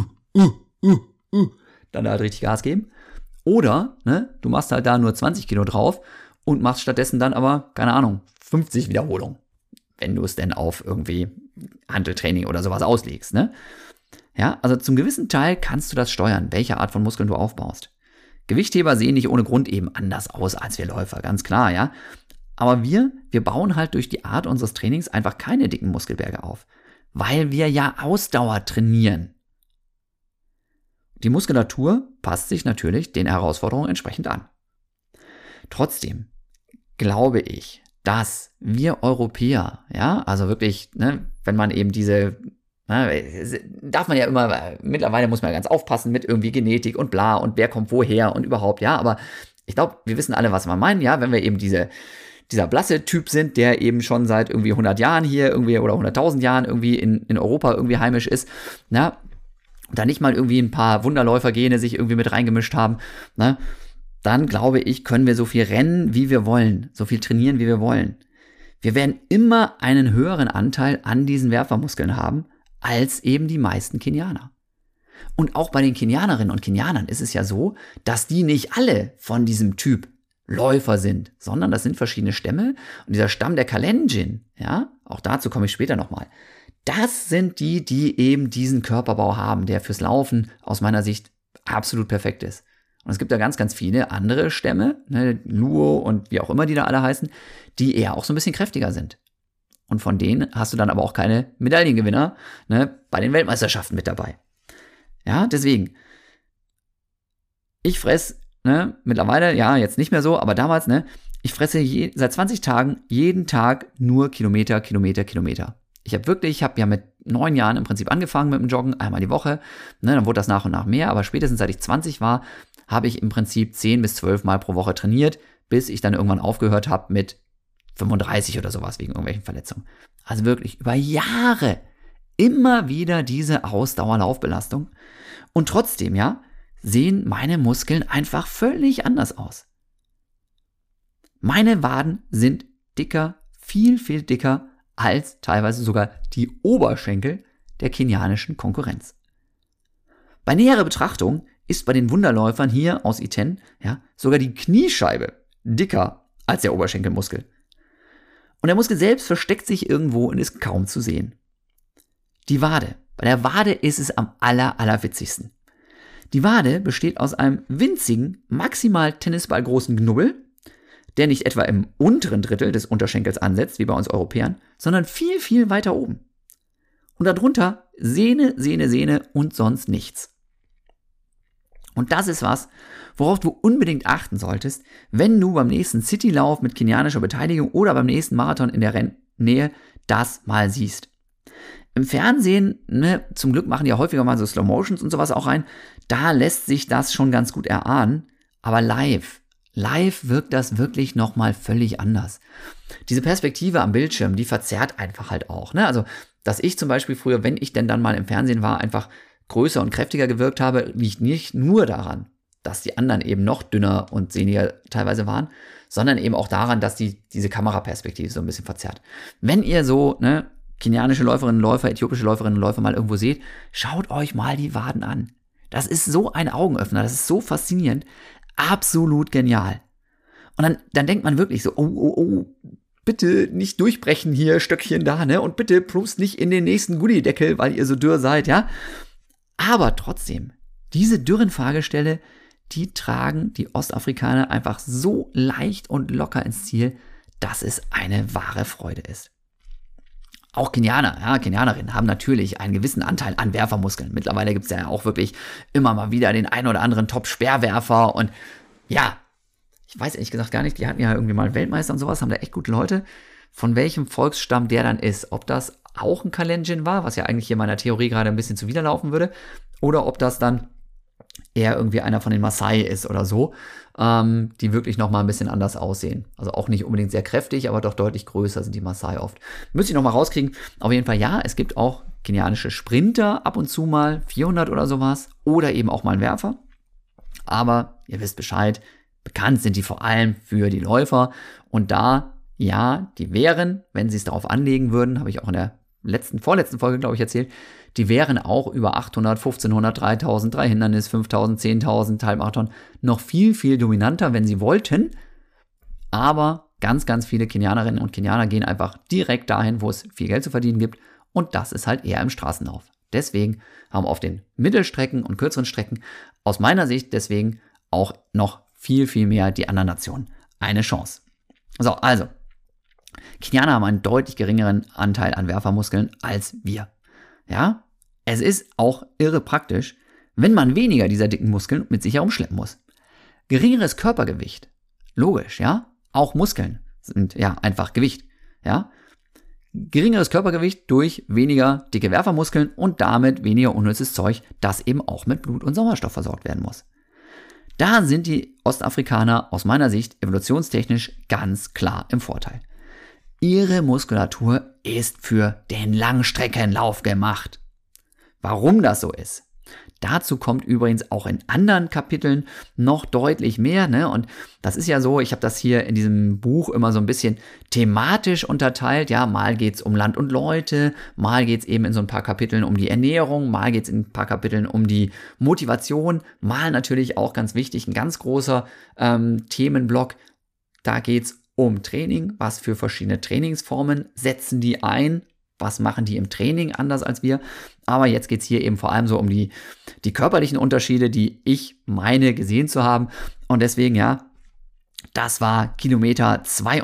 dann da halt richtig Gas geben. Oder, ne, du machst halt da nur 20 Kilo drauf und machst stattdessen dann aber, keine Ahnung, 50 Wiederholungen, wenn du es denn auf irgendwie Hanteltraining oder sowas auslegst, ne? Ja, also zum gewissen Teil kannst du das steuern, welche Art von Muskeln du aufbaust. Gewichtheber sehen nicht ohne Grund eben anders aus als wir Läufer, ganz klar, ja. Aber wir bauen halt durch die Art unseres Trainings einfach keine dicken Muskelberge auf, weil wir ja Ausdauer trainieren. Die Muskulatur passt sich natürlich den Herausforderungen entsprechend an. Trotzdem glaube ich, dass wir Europäer, ja, also wirklich, ne, wenn man eben diese, darf man ja immer, mittlerweile muss man ja ganz aufpassen mit irgendwie Genetik und bla und wer kommt woher und überhaupt, ja, aber ich glaube, wir wissen alle, was wir meinen, ja, wenn wir eben dieser blasse Typ sind, der eben schon seit irgendwie 100 Jahren hier irgendwie oder 100.000 Jahren irgendwie in Europa irgendwie heimisch ist, na, und da nicht mal irgendwie ein paar Wunderläufergene sich irgendwie mit reingemischt haben, ne, dann glaube ich, können wir so viel rennen, wie wir wollen, so viel trainieren, wie wir wollen. Wir werden immer einen höheren Anteil an diesen Werfermuskeln haben, als eben die meisten Kenianer. Und auch bei den Kenianerinnen und Kenianern ist es ja so, dass die nicht alle von diesem Typ Läufer sind, sondern das sind verschiedene Stämme. Und dieser Stamm der Kalenjin, ja, auch dazu komme ich später nochmal, das sind die eben diesen Körperbau haben, der fürs Laufen aus meiner Sicht absolut perfekt ist. Und es gibt da ganz, ganz viele andere Stämme, ne, Luo und wie auch immer die da alle heißen, die eher auch so ein bisschen kräftiger sind. Und von denen hast du dann aber auch keine Medaillengewinner, ne, bei den Weltmeisterschaften mit dabei. Ja, deswegen, ich fresse, ne, mittlerweile, ja, jetzt nicht mehr so, aber damals, ne, ich fresse seit 20 Tagen jeden Tag nur Kilometer. Ich habe ja mit 9 Jahren im Prinzip angefangen mit dem Joggen, einmal die Woche. Ne, dann wurde das nach und nach mehr, aber spätestens seit ich 20 war, habe ich im Prinzip 10 bis 12 Mal pro Woche trainiert, bis ich dann irgendwann aufgehört habe mit 35 oder sowas wegen irgendwelchen Verletzungen. Also wirklich über Jahre immer wieder diese Ausdauerlaufbelastung. Und trotzdem, ja, sehen meine Muskeln einfach völlig anders aus. Meine Waden sind dicker, viel, viel dicker als teilweise sogar die Oberschenkel der kenianischen Konkurrenz. Bei näherer Betrachtung ist bei den Wunderläufern hier aus Iten sogar die Kniescheibe dicker als der Oberschenkelmuskel. Und der Muskel selbst versteckt sich irgendwo und ist kaum zu sehen. Die Wade. Bei der Wade ist es am allerwitzigsten. Die Wade besteht aus einem winzigen, maximal tennisballgroßen Knubbel, der nicht etwa im unteren Drittel des Unterschenkels ansetzt, wie bei uns Europäern, sondern viel, viel weiter oben. Und darunter Sehne, Sehne, Sehne und sonst nichts. Und das ist was, worauf du unbedingt achten solltest, wenn du beim nächsten Citylauf mit kenianischer Beteiligung oder beim nächsten Marathon in der Rennnähe das mal siehst. Im Fernsehen, zum Glück machen die ja häufiger mal so Slow Motions und sowas auch rein, da lässt sich das schon ganz gut erahnen, aber live wirkt das wirklich nochmal völlig anders. Diese Perspektive am Bildschirm, die verzerrt einfach halt auch. Also, dass ich zum Beispiel früher, wenn ich denn dann mal im Fernsehen war, einfach größer und kräftiger gewirkt habe, liegt nicht nur daran, dass die anderen eben noch dünner und sehniger teilweise waren, sondern eben auch daran, dass diese Kameraperspektive so ein bisschen verzerrt. Wenn ihr so, kenianische Läuferinnen und Läufer, äthiopische Läuferinnen und Läufer mal irgendwo seht, schaut euch mal die Waden an. Das ist so ein Augenöffner, das ist so faszinierend, absolut genial. Und dann denkt man wirklich so, oh, bitte nicht durchbrechen hier, Stöckchen da, und bitte plumps nicht in den nächsten Gullideckel, weil ihr so dürr seid, ja. Aber trotzdem, diese dürren Fahrgestelle, die tragen die Ostafrikaner einfach so leicht und locker ins Ziel, dass es eine wahre Freude ist. Auch Kenianerinnen haben natürlich einen gewissen Anteil an Werfermuskeln. Mittlerweile gibt es ja auch wirklich immer mal wieder den einen oder anderen Top-Speerwerfer und ja, ich weiß ehrlich gesagt gar nicht, die hatten ja irgendwie mal Weltmeister und sowas, haben da echt gute Leute. Von welchem Volksstamm der dann ist, ob das auch ein Kalenjin war, was ja eigentlich hier meiner Theorie gerade ein bisschen zuwiderlaufen würde, oder ob das dann eher irgendwie einer von den Maasai ist oder so, die wirklich nochmal ein bisschen anders aussehen. Also auch nicht unbedingt sehr kräftig, aber doch deutlich größer sind die Maasai oft. Müsste ich nochmal rauskriegen. Auf jeden Fall ja, es gibt auch kenianische Sprinter ab und zu mal, 400 oder sowas, oder eben auch mal einen Werfer. Aber ihr wisst Bescheid, bekannt sind die vor allem für die Läufer. Und da, ja, die wären, wenn sie es darauf anlegen würden, habe ich auch in der vorletzten Folge, glaube ich, erzählt, die wären auch über 800, 1500, 3000, 3 Hindernis, 5000, 10.000, Halbmarathon noch viel, viel dominanter, wenn sie wollten. Aber ganz, ganz viele Kenianerinnen und Kenianer gehen einfach direkt dahin, wo es viel Geld zu verdienen gibt. Und das ist halt eher im Straßenlauf. Deswegen haben auf den Mittelstrecken und kürzeren Strecken aus meiner Sicht deswegen auch noch viel, viel mehr die anderen Nationen eine Chance. So, also, Kenianer haben einen deutlich geringeren Anteil an Werfermuskeln als wir. Ja, es ist auch irre praktisch, wenn man weniger dieser dicken Muskeln mit sich herumschleppen muss. Geringeres Körpergewicht, logisch, ja, auch Muskeln sind ja einfach Gewicht, ja. Geringeres Körpergewicht durch weniger dicke Werfermuskeln und damit weniger unnützes Zeug, das eben auch mit Blut und Sauerstoff versorgt werden muss. Da sind die Ostafrikaner aus meiner Sicht evolutionstechnisch ganz klar im Vorteil. Ihre Muskulatur ist für den Langstreckenlauf gemacht. Warum das so ist? Dazu kommt übrigens auch in anderen Kapiteln noch deutlich mehr, Und das ist ja so, ich habe das hier in diesem Buch immer so ein bisschen thematisch unterteilt. Ja, mal geht's um Land und Leute, mal geht's eben in so ein paar Kapiteln um die Ernährung, mal geht's in ein paar Kapiteln um die Motivation, mal natürlich auch ganz wichtig, ein ganz großer Themenblock. Da geht's um Training, was für verschiedene Trainingsformen setzen die ein, was machen die im Training anders als wir. Aber jetzt geht es hier eben vor allem so um die körperlichen Unterschiede, die ich meine gesehen zu haben. Und deswegen, ja, das war Kilometer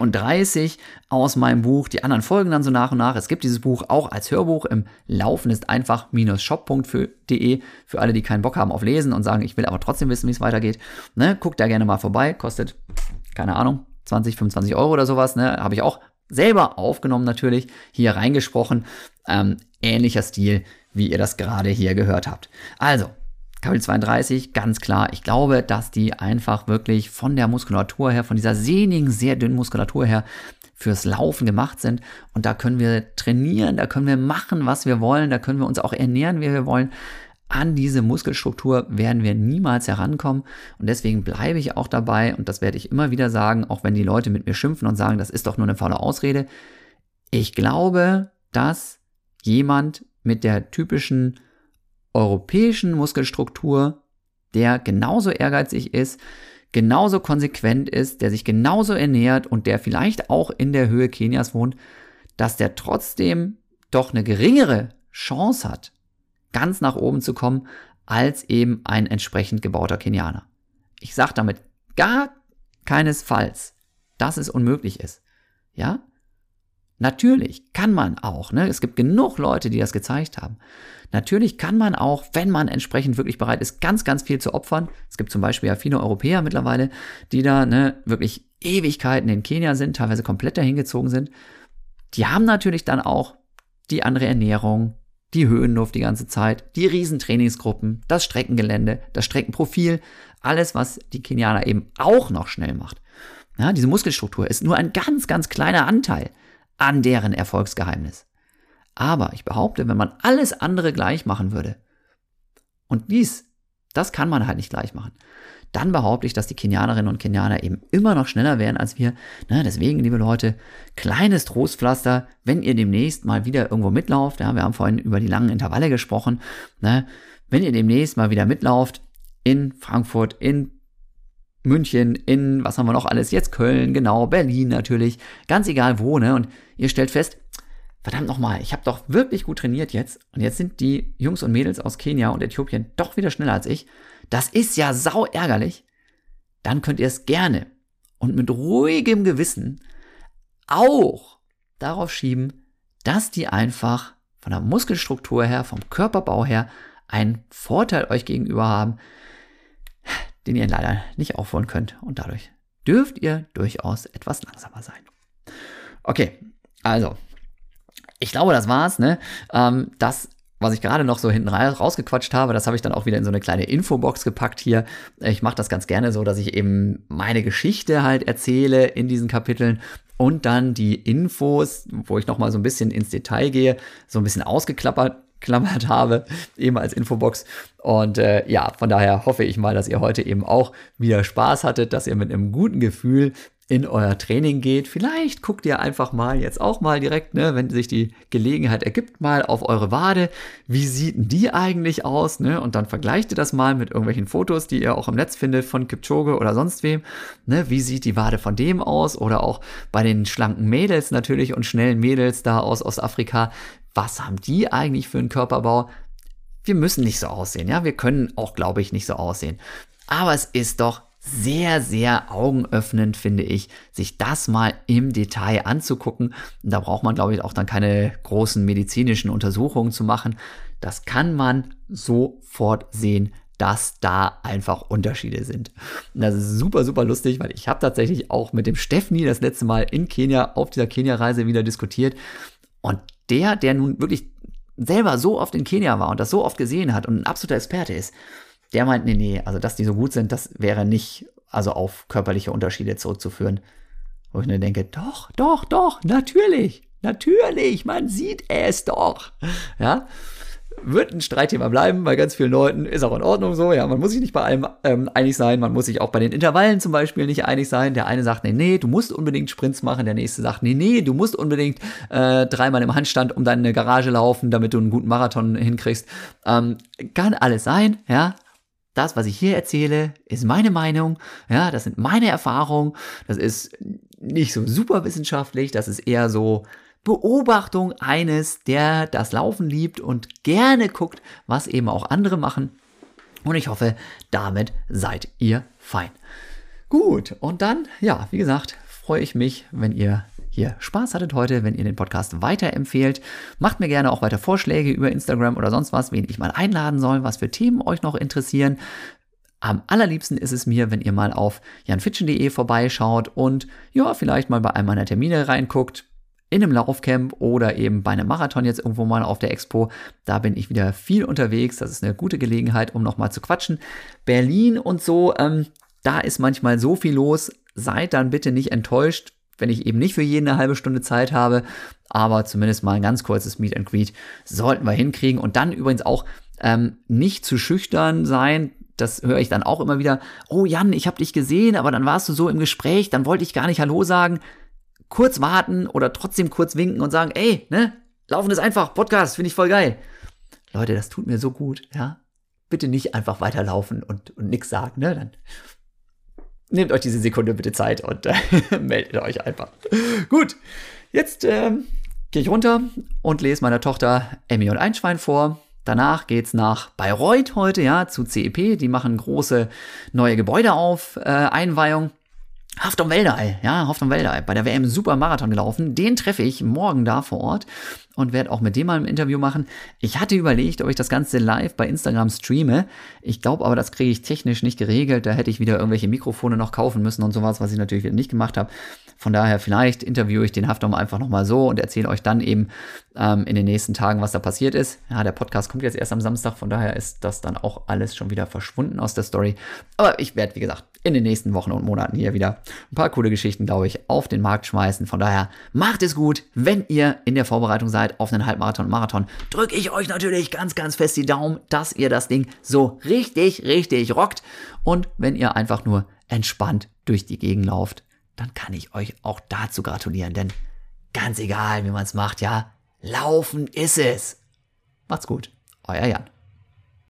32 aus meinem Buch. Die anderen folgen dann so nach und nach. Es gibt dieses Buch auch als Hörbuch im Laufen ist einfach-shop.de für alle, die keinen Bock haben auf Lesen und sagen, ich will aber trotzdem wissen, wie es weitergeht. Guckt da gerne mal vorbei. Kostet, keine Ahnung, 20, 25 € oder sowas. Habe ich auch selber aufgenommen natürlich, hier reingesprochen. Ähnlicher Stil, wie ihr das gerade hier gehört habt. Also, Kapitel 32, ganz klar, ich glaube, dass die einfach wirklich von der Muskulatur her, von dieser sehnigen, sehr dünnen Muskulatur her, fürs Laufen gemacht sind. Und da können wir trainieren, da können wir machen, was wir wollen, da können wir uns auch ernähren, wie wir wollen. An diese Muskelstruktur werden wir niemals herankommen. Und deswegen bleibe ich auch dabei, und das werde ich immer wieder sagen, auch wenn die Leute mit mir schimpfen und sagen, das ist doch nur eine faule Ausrede. Ich glaube, dass jemand mit der typischen europäischen Muskelstruktur, der genauso ehrgeizig ist, genauso konsequent ist, der sich genauso ernährt und der vielleicht auch in der Höhe Kenias wohnt, dass der trotzdem doch eine geringere Chance hat, ganz nach oben zu kommen, als eben ein entsprechend gebauter Kenianer. Ich sage damit gar keinesfalls, dass es unmöglich ist. Ja? Natürlich kann man auch, es gibt genug Leute, die das gezeigt haben. Natürlich kann man auch, wenn man entsprechend wirklich bereit ist, ganz, ganz viel zu opfern. Es gibt zum Beispiel ja viele Europäer mittlerweile, die da wirklich Ewigkeiten in Kenia sind, teilweise komplett dahin gezogen sind. Die haben natürlich dann auch die andere Ernährung, die Höhenluft die ganze Zeit, die Riesentrainingsgruppen, das Streckengelände, das Streckenprofil, alles, was die Kenianer eben auch noch schnell macht. Ja, diese Muskelstruktur ist nur ein ganz, ganz kleiner Anteil an deren Erfolgsgeheimnis. Aber ich behaupte, wenn man alles andere gleich machen würde, und das kann man halt nicht gleich machen, dann behaupte ich, dass die Kenianerinnen und Kenianer eben immer noch schneller wären als wir. Deswegen, liebe Leute, kleines Trostpflaster, wenn ihr demnächst mal wieder irgendwo mitlauft, wir haben vorhin über die langen Intervalle gesprochen, wenn ihr demnächst mal wieder mitlauft, in Frankfurt, in München, in, was haben wir noch alles, jetzt Köln, genau, Berlin natürlich, ganz egal wo, und ihr stellt fest, verdammt nochmal, ich habe doch wirklich gut trainiert jetzt und jetzt sind die Jungs und Mädels aus Kenia und Äthiopien doch wieder schneller als ich. Das ist ja sau ärgerlich. Dann könnt ihr es gerne und mit ruhigem Gewissen auch darauf schieben, dass die einfach von der Muskelstruktur her, vom Körperbau her einen Vorteil euch gegenüber haben, den ihr leider nicht aufholen könnt. Und dadurch dürft ihr durchaus etwas langsamer sein. Okay, also ich glaube, das war's, Das, was ich gerade noch so hinten rausgequatscht habe, das habe ich dann auch wieder in so eine kleine Infobox gepackt hier. Ich mache das ganz gerne so, dass ich eben meine Geschichte halt erzähle in diesen Kapiteln und dann die Infos, wo ich nochmal so ein bisschen ins Detail gehe, so ein bisschen ausgeklammert habe, eben als Infobox. Und von daher hoffe ich mal, dass ihr heute eben auch wieder Spaß hattet, dass ihr mit einem guten Gefühl in euer Training geht. Vielleicht guckt ihr einfach mal jetzt auch mal direkt, wenn sich die Gelegenheit ergibt, mal auf eure Wade. Wie sieht denn die eigentlich aus? Und dann vergleicht ihr das mal mit irgendwelchen Fotos, die ihr auch im Netz findet von Kipchoge oder sonst wem. Wie sieht die Wade von dem aus? Oder auch bei den schlanken Mädels natürlich und schnellen Mädels da aus Ostafrika. Was haben die eigentlich für einen Körperbau? Wir müssen nicht so aussehen, wir können auch, glaube ich, nicht so aussehen. Aber es ist doch sehr, sehr augenöffnend, finde ich, sich das mal im Detail anzugucken. Und da braucht man, glaube ich, auch dann keine großen medizinischen Untersuchungen zu machen. Das kann man sofort sehen, dass da einfach Unterschiede sind. Und das ist super, super lustig, weil ich habe tatsächlich auch mit dem Steffni das letzte Mal in Kenia auf dieser Kenia-Reise wieder diskutiert. Und der nun wirklich selber so oft in Kenia war und das so oft gesehen hat und ein absoluter Experte ist, der meint, nee, also dass die so gut sind, das wäre nicht auf körperliche Unterschiede zurückzuführen. Wo ich mir denke, doch, natürlich, man sieht es doch. Ja, wird ein Streitthema bleiben bei ganz vielen Leuten, ist auch in Ordnung so, man muss sich nicht bei allem einig sein, man muss sich auch bei den Intervallen zum Beispiel nicht einig sein. Der eine sagt, nee, du musst unbedingt Sprints machen, der nächste sagt, nee, du musst unbedingt 3-mal im Handstand um deine Garage laufen, damit du einen guten Marathon hinkriegst. Kann alles sein, Das, was ich hier erzähle, ist meine Meinung, das sind meine Erfahrungen, das ist nicht so super wissenschaftlich, das ist eher so Beobachtung eines, der das Laufen liebt und gerne guckt, was eben auch andere machen. Und ich hoffe, damit seid ihr fein. Gut, und dann, wie gesagt, freue ich mich, wenn ihr hier Spaß hattet heute, wenn ihr den Podcast weiterempfehlt. Macht mir gerne auch weiter Vorschläge über Instagram oder sonst was, wen ich mal einladen soll, was für Themen euch noch interessieren. Am allerliebsten ist es mir, wenn ihr mal auf janfitschen.de vorbeischaut und vielleicht mal bei einem meiner Termine reinguckt. in einem Laufcamp oder eben bei einem Marathon jetzt irgendwo mal auf der Expo. Da bin ich wieder viel unterwegs. Das ist eine gute Gelegenheit, um nochmal zu quatschen. Berlin und so, da ist manchmal so viel los. Seid dann bitte nicht enttäuscht, wenn ich eben nicht für jeden eine halbe Stunde Zeit habe. Aber zumindest mal ein ganz kurzes Meet and Greet sollten wir hinkriegen. Und dann übrigens auch nicht zu schüchtern sein. Das höre ich dann auch immer wieder. Oh Jan, ich habe dich gesehen, aber dann warst du so im Gespräch, dann wollte ich gar nicht Hallo sagen. Kurz warten oder trotzdem kurz winken und sagen, ey, ne, Laufen ist einfach, Podcast, finde ich voll geil. Leute, das tut mir so gut, ja. Bitte nicht einfach weiterlaufen und nix sagen, ne, dann nehmt euch diese Sekunde bitte Zeit und meldet euch einfach. Gut, jetzt gehe ich runter und lese meiner Tochter Emmy und Einschwein vor. Danach geht's nach Bayreuth heute, ja, zu CEP. Die machen große neue Gebäude auf, Einweihung. Haftom Weldei, bei der WM Supermarathon gelaufen. Den treffe ich morgen da vor Ort und werde auch mit dem mal ein Interview machen. Ich hatte überlegt, ob ich das Ganze live bei Instagram streame. Ich glaube aber, das kriege ich technisch nicht geregelt. Da hätte ich wieder irgendwelche Mikrofone noch kaufen müssen und sowas, was ich natürlich wieder nicht gemacht habe. Von daher vielleicht interviewe ich den Haftom einfach nochmal so und erzähle euch dann eben in den nächsten Tagen, was da passiert ist. Ja, der Podcast kommt jetzt erst am Samstag, von daher ist das dann auch alles schon wieder verschwunden aus der Story. Aber ich werde, wie gesagt, in den nächsten Wochen und Monaten hier wieder ein paar coole Geschichten, glaube ich, auf den Markt schmeißen. Von daher macht es gut. Wenn ihr in der Vorbereitung seid auf einen Halbmarathon und Marathon, drücke ich euch natürlich ganz, ganz fest die Daumen, dass ihr das Ding so richtig, richtig rockt. Und wenn ihr einfach nur entspannt durch die Gegend lauft, dann kann ich euch auch dazu gratulieren. Denn ganz egal, wie man es macht, ja, Laufen ist es. Macht's gut. Euer Jan.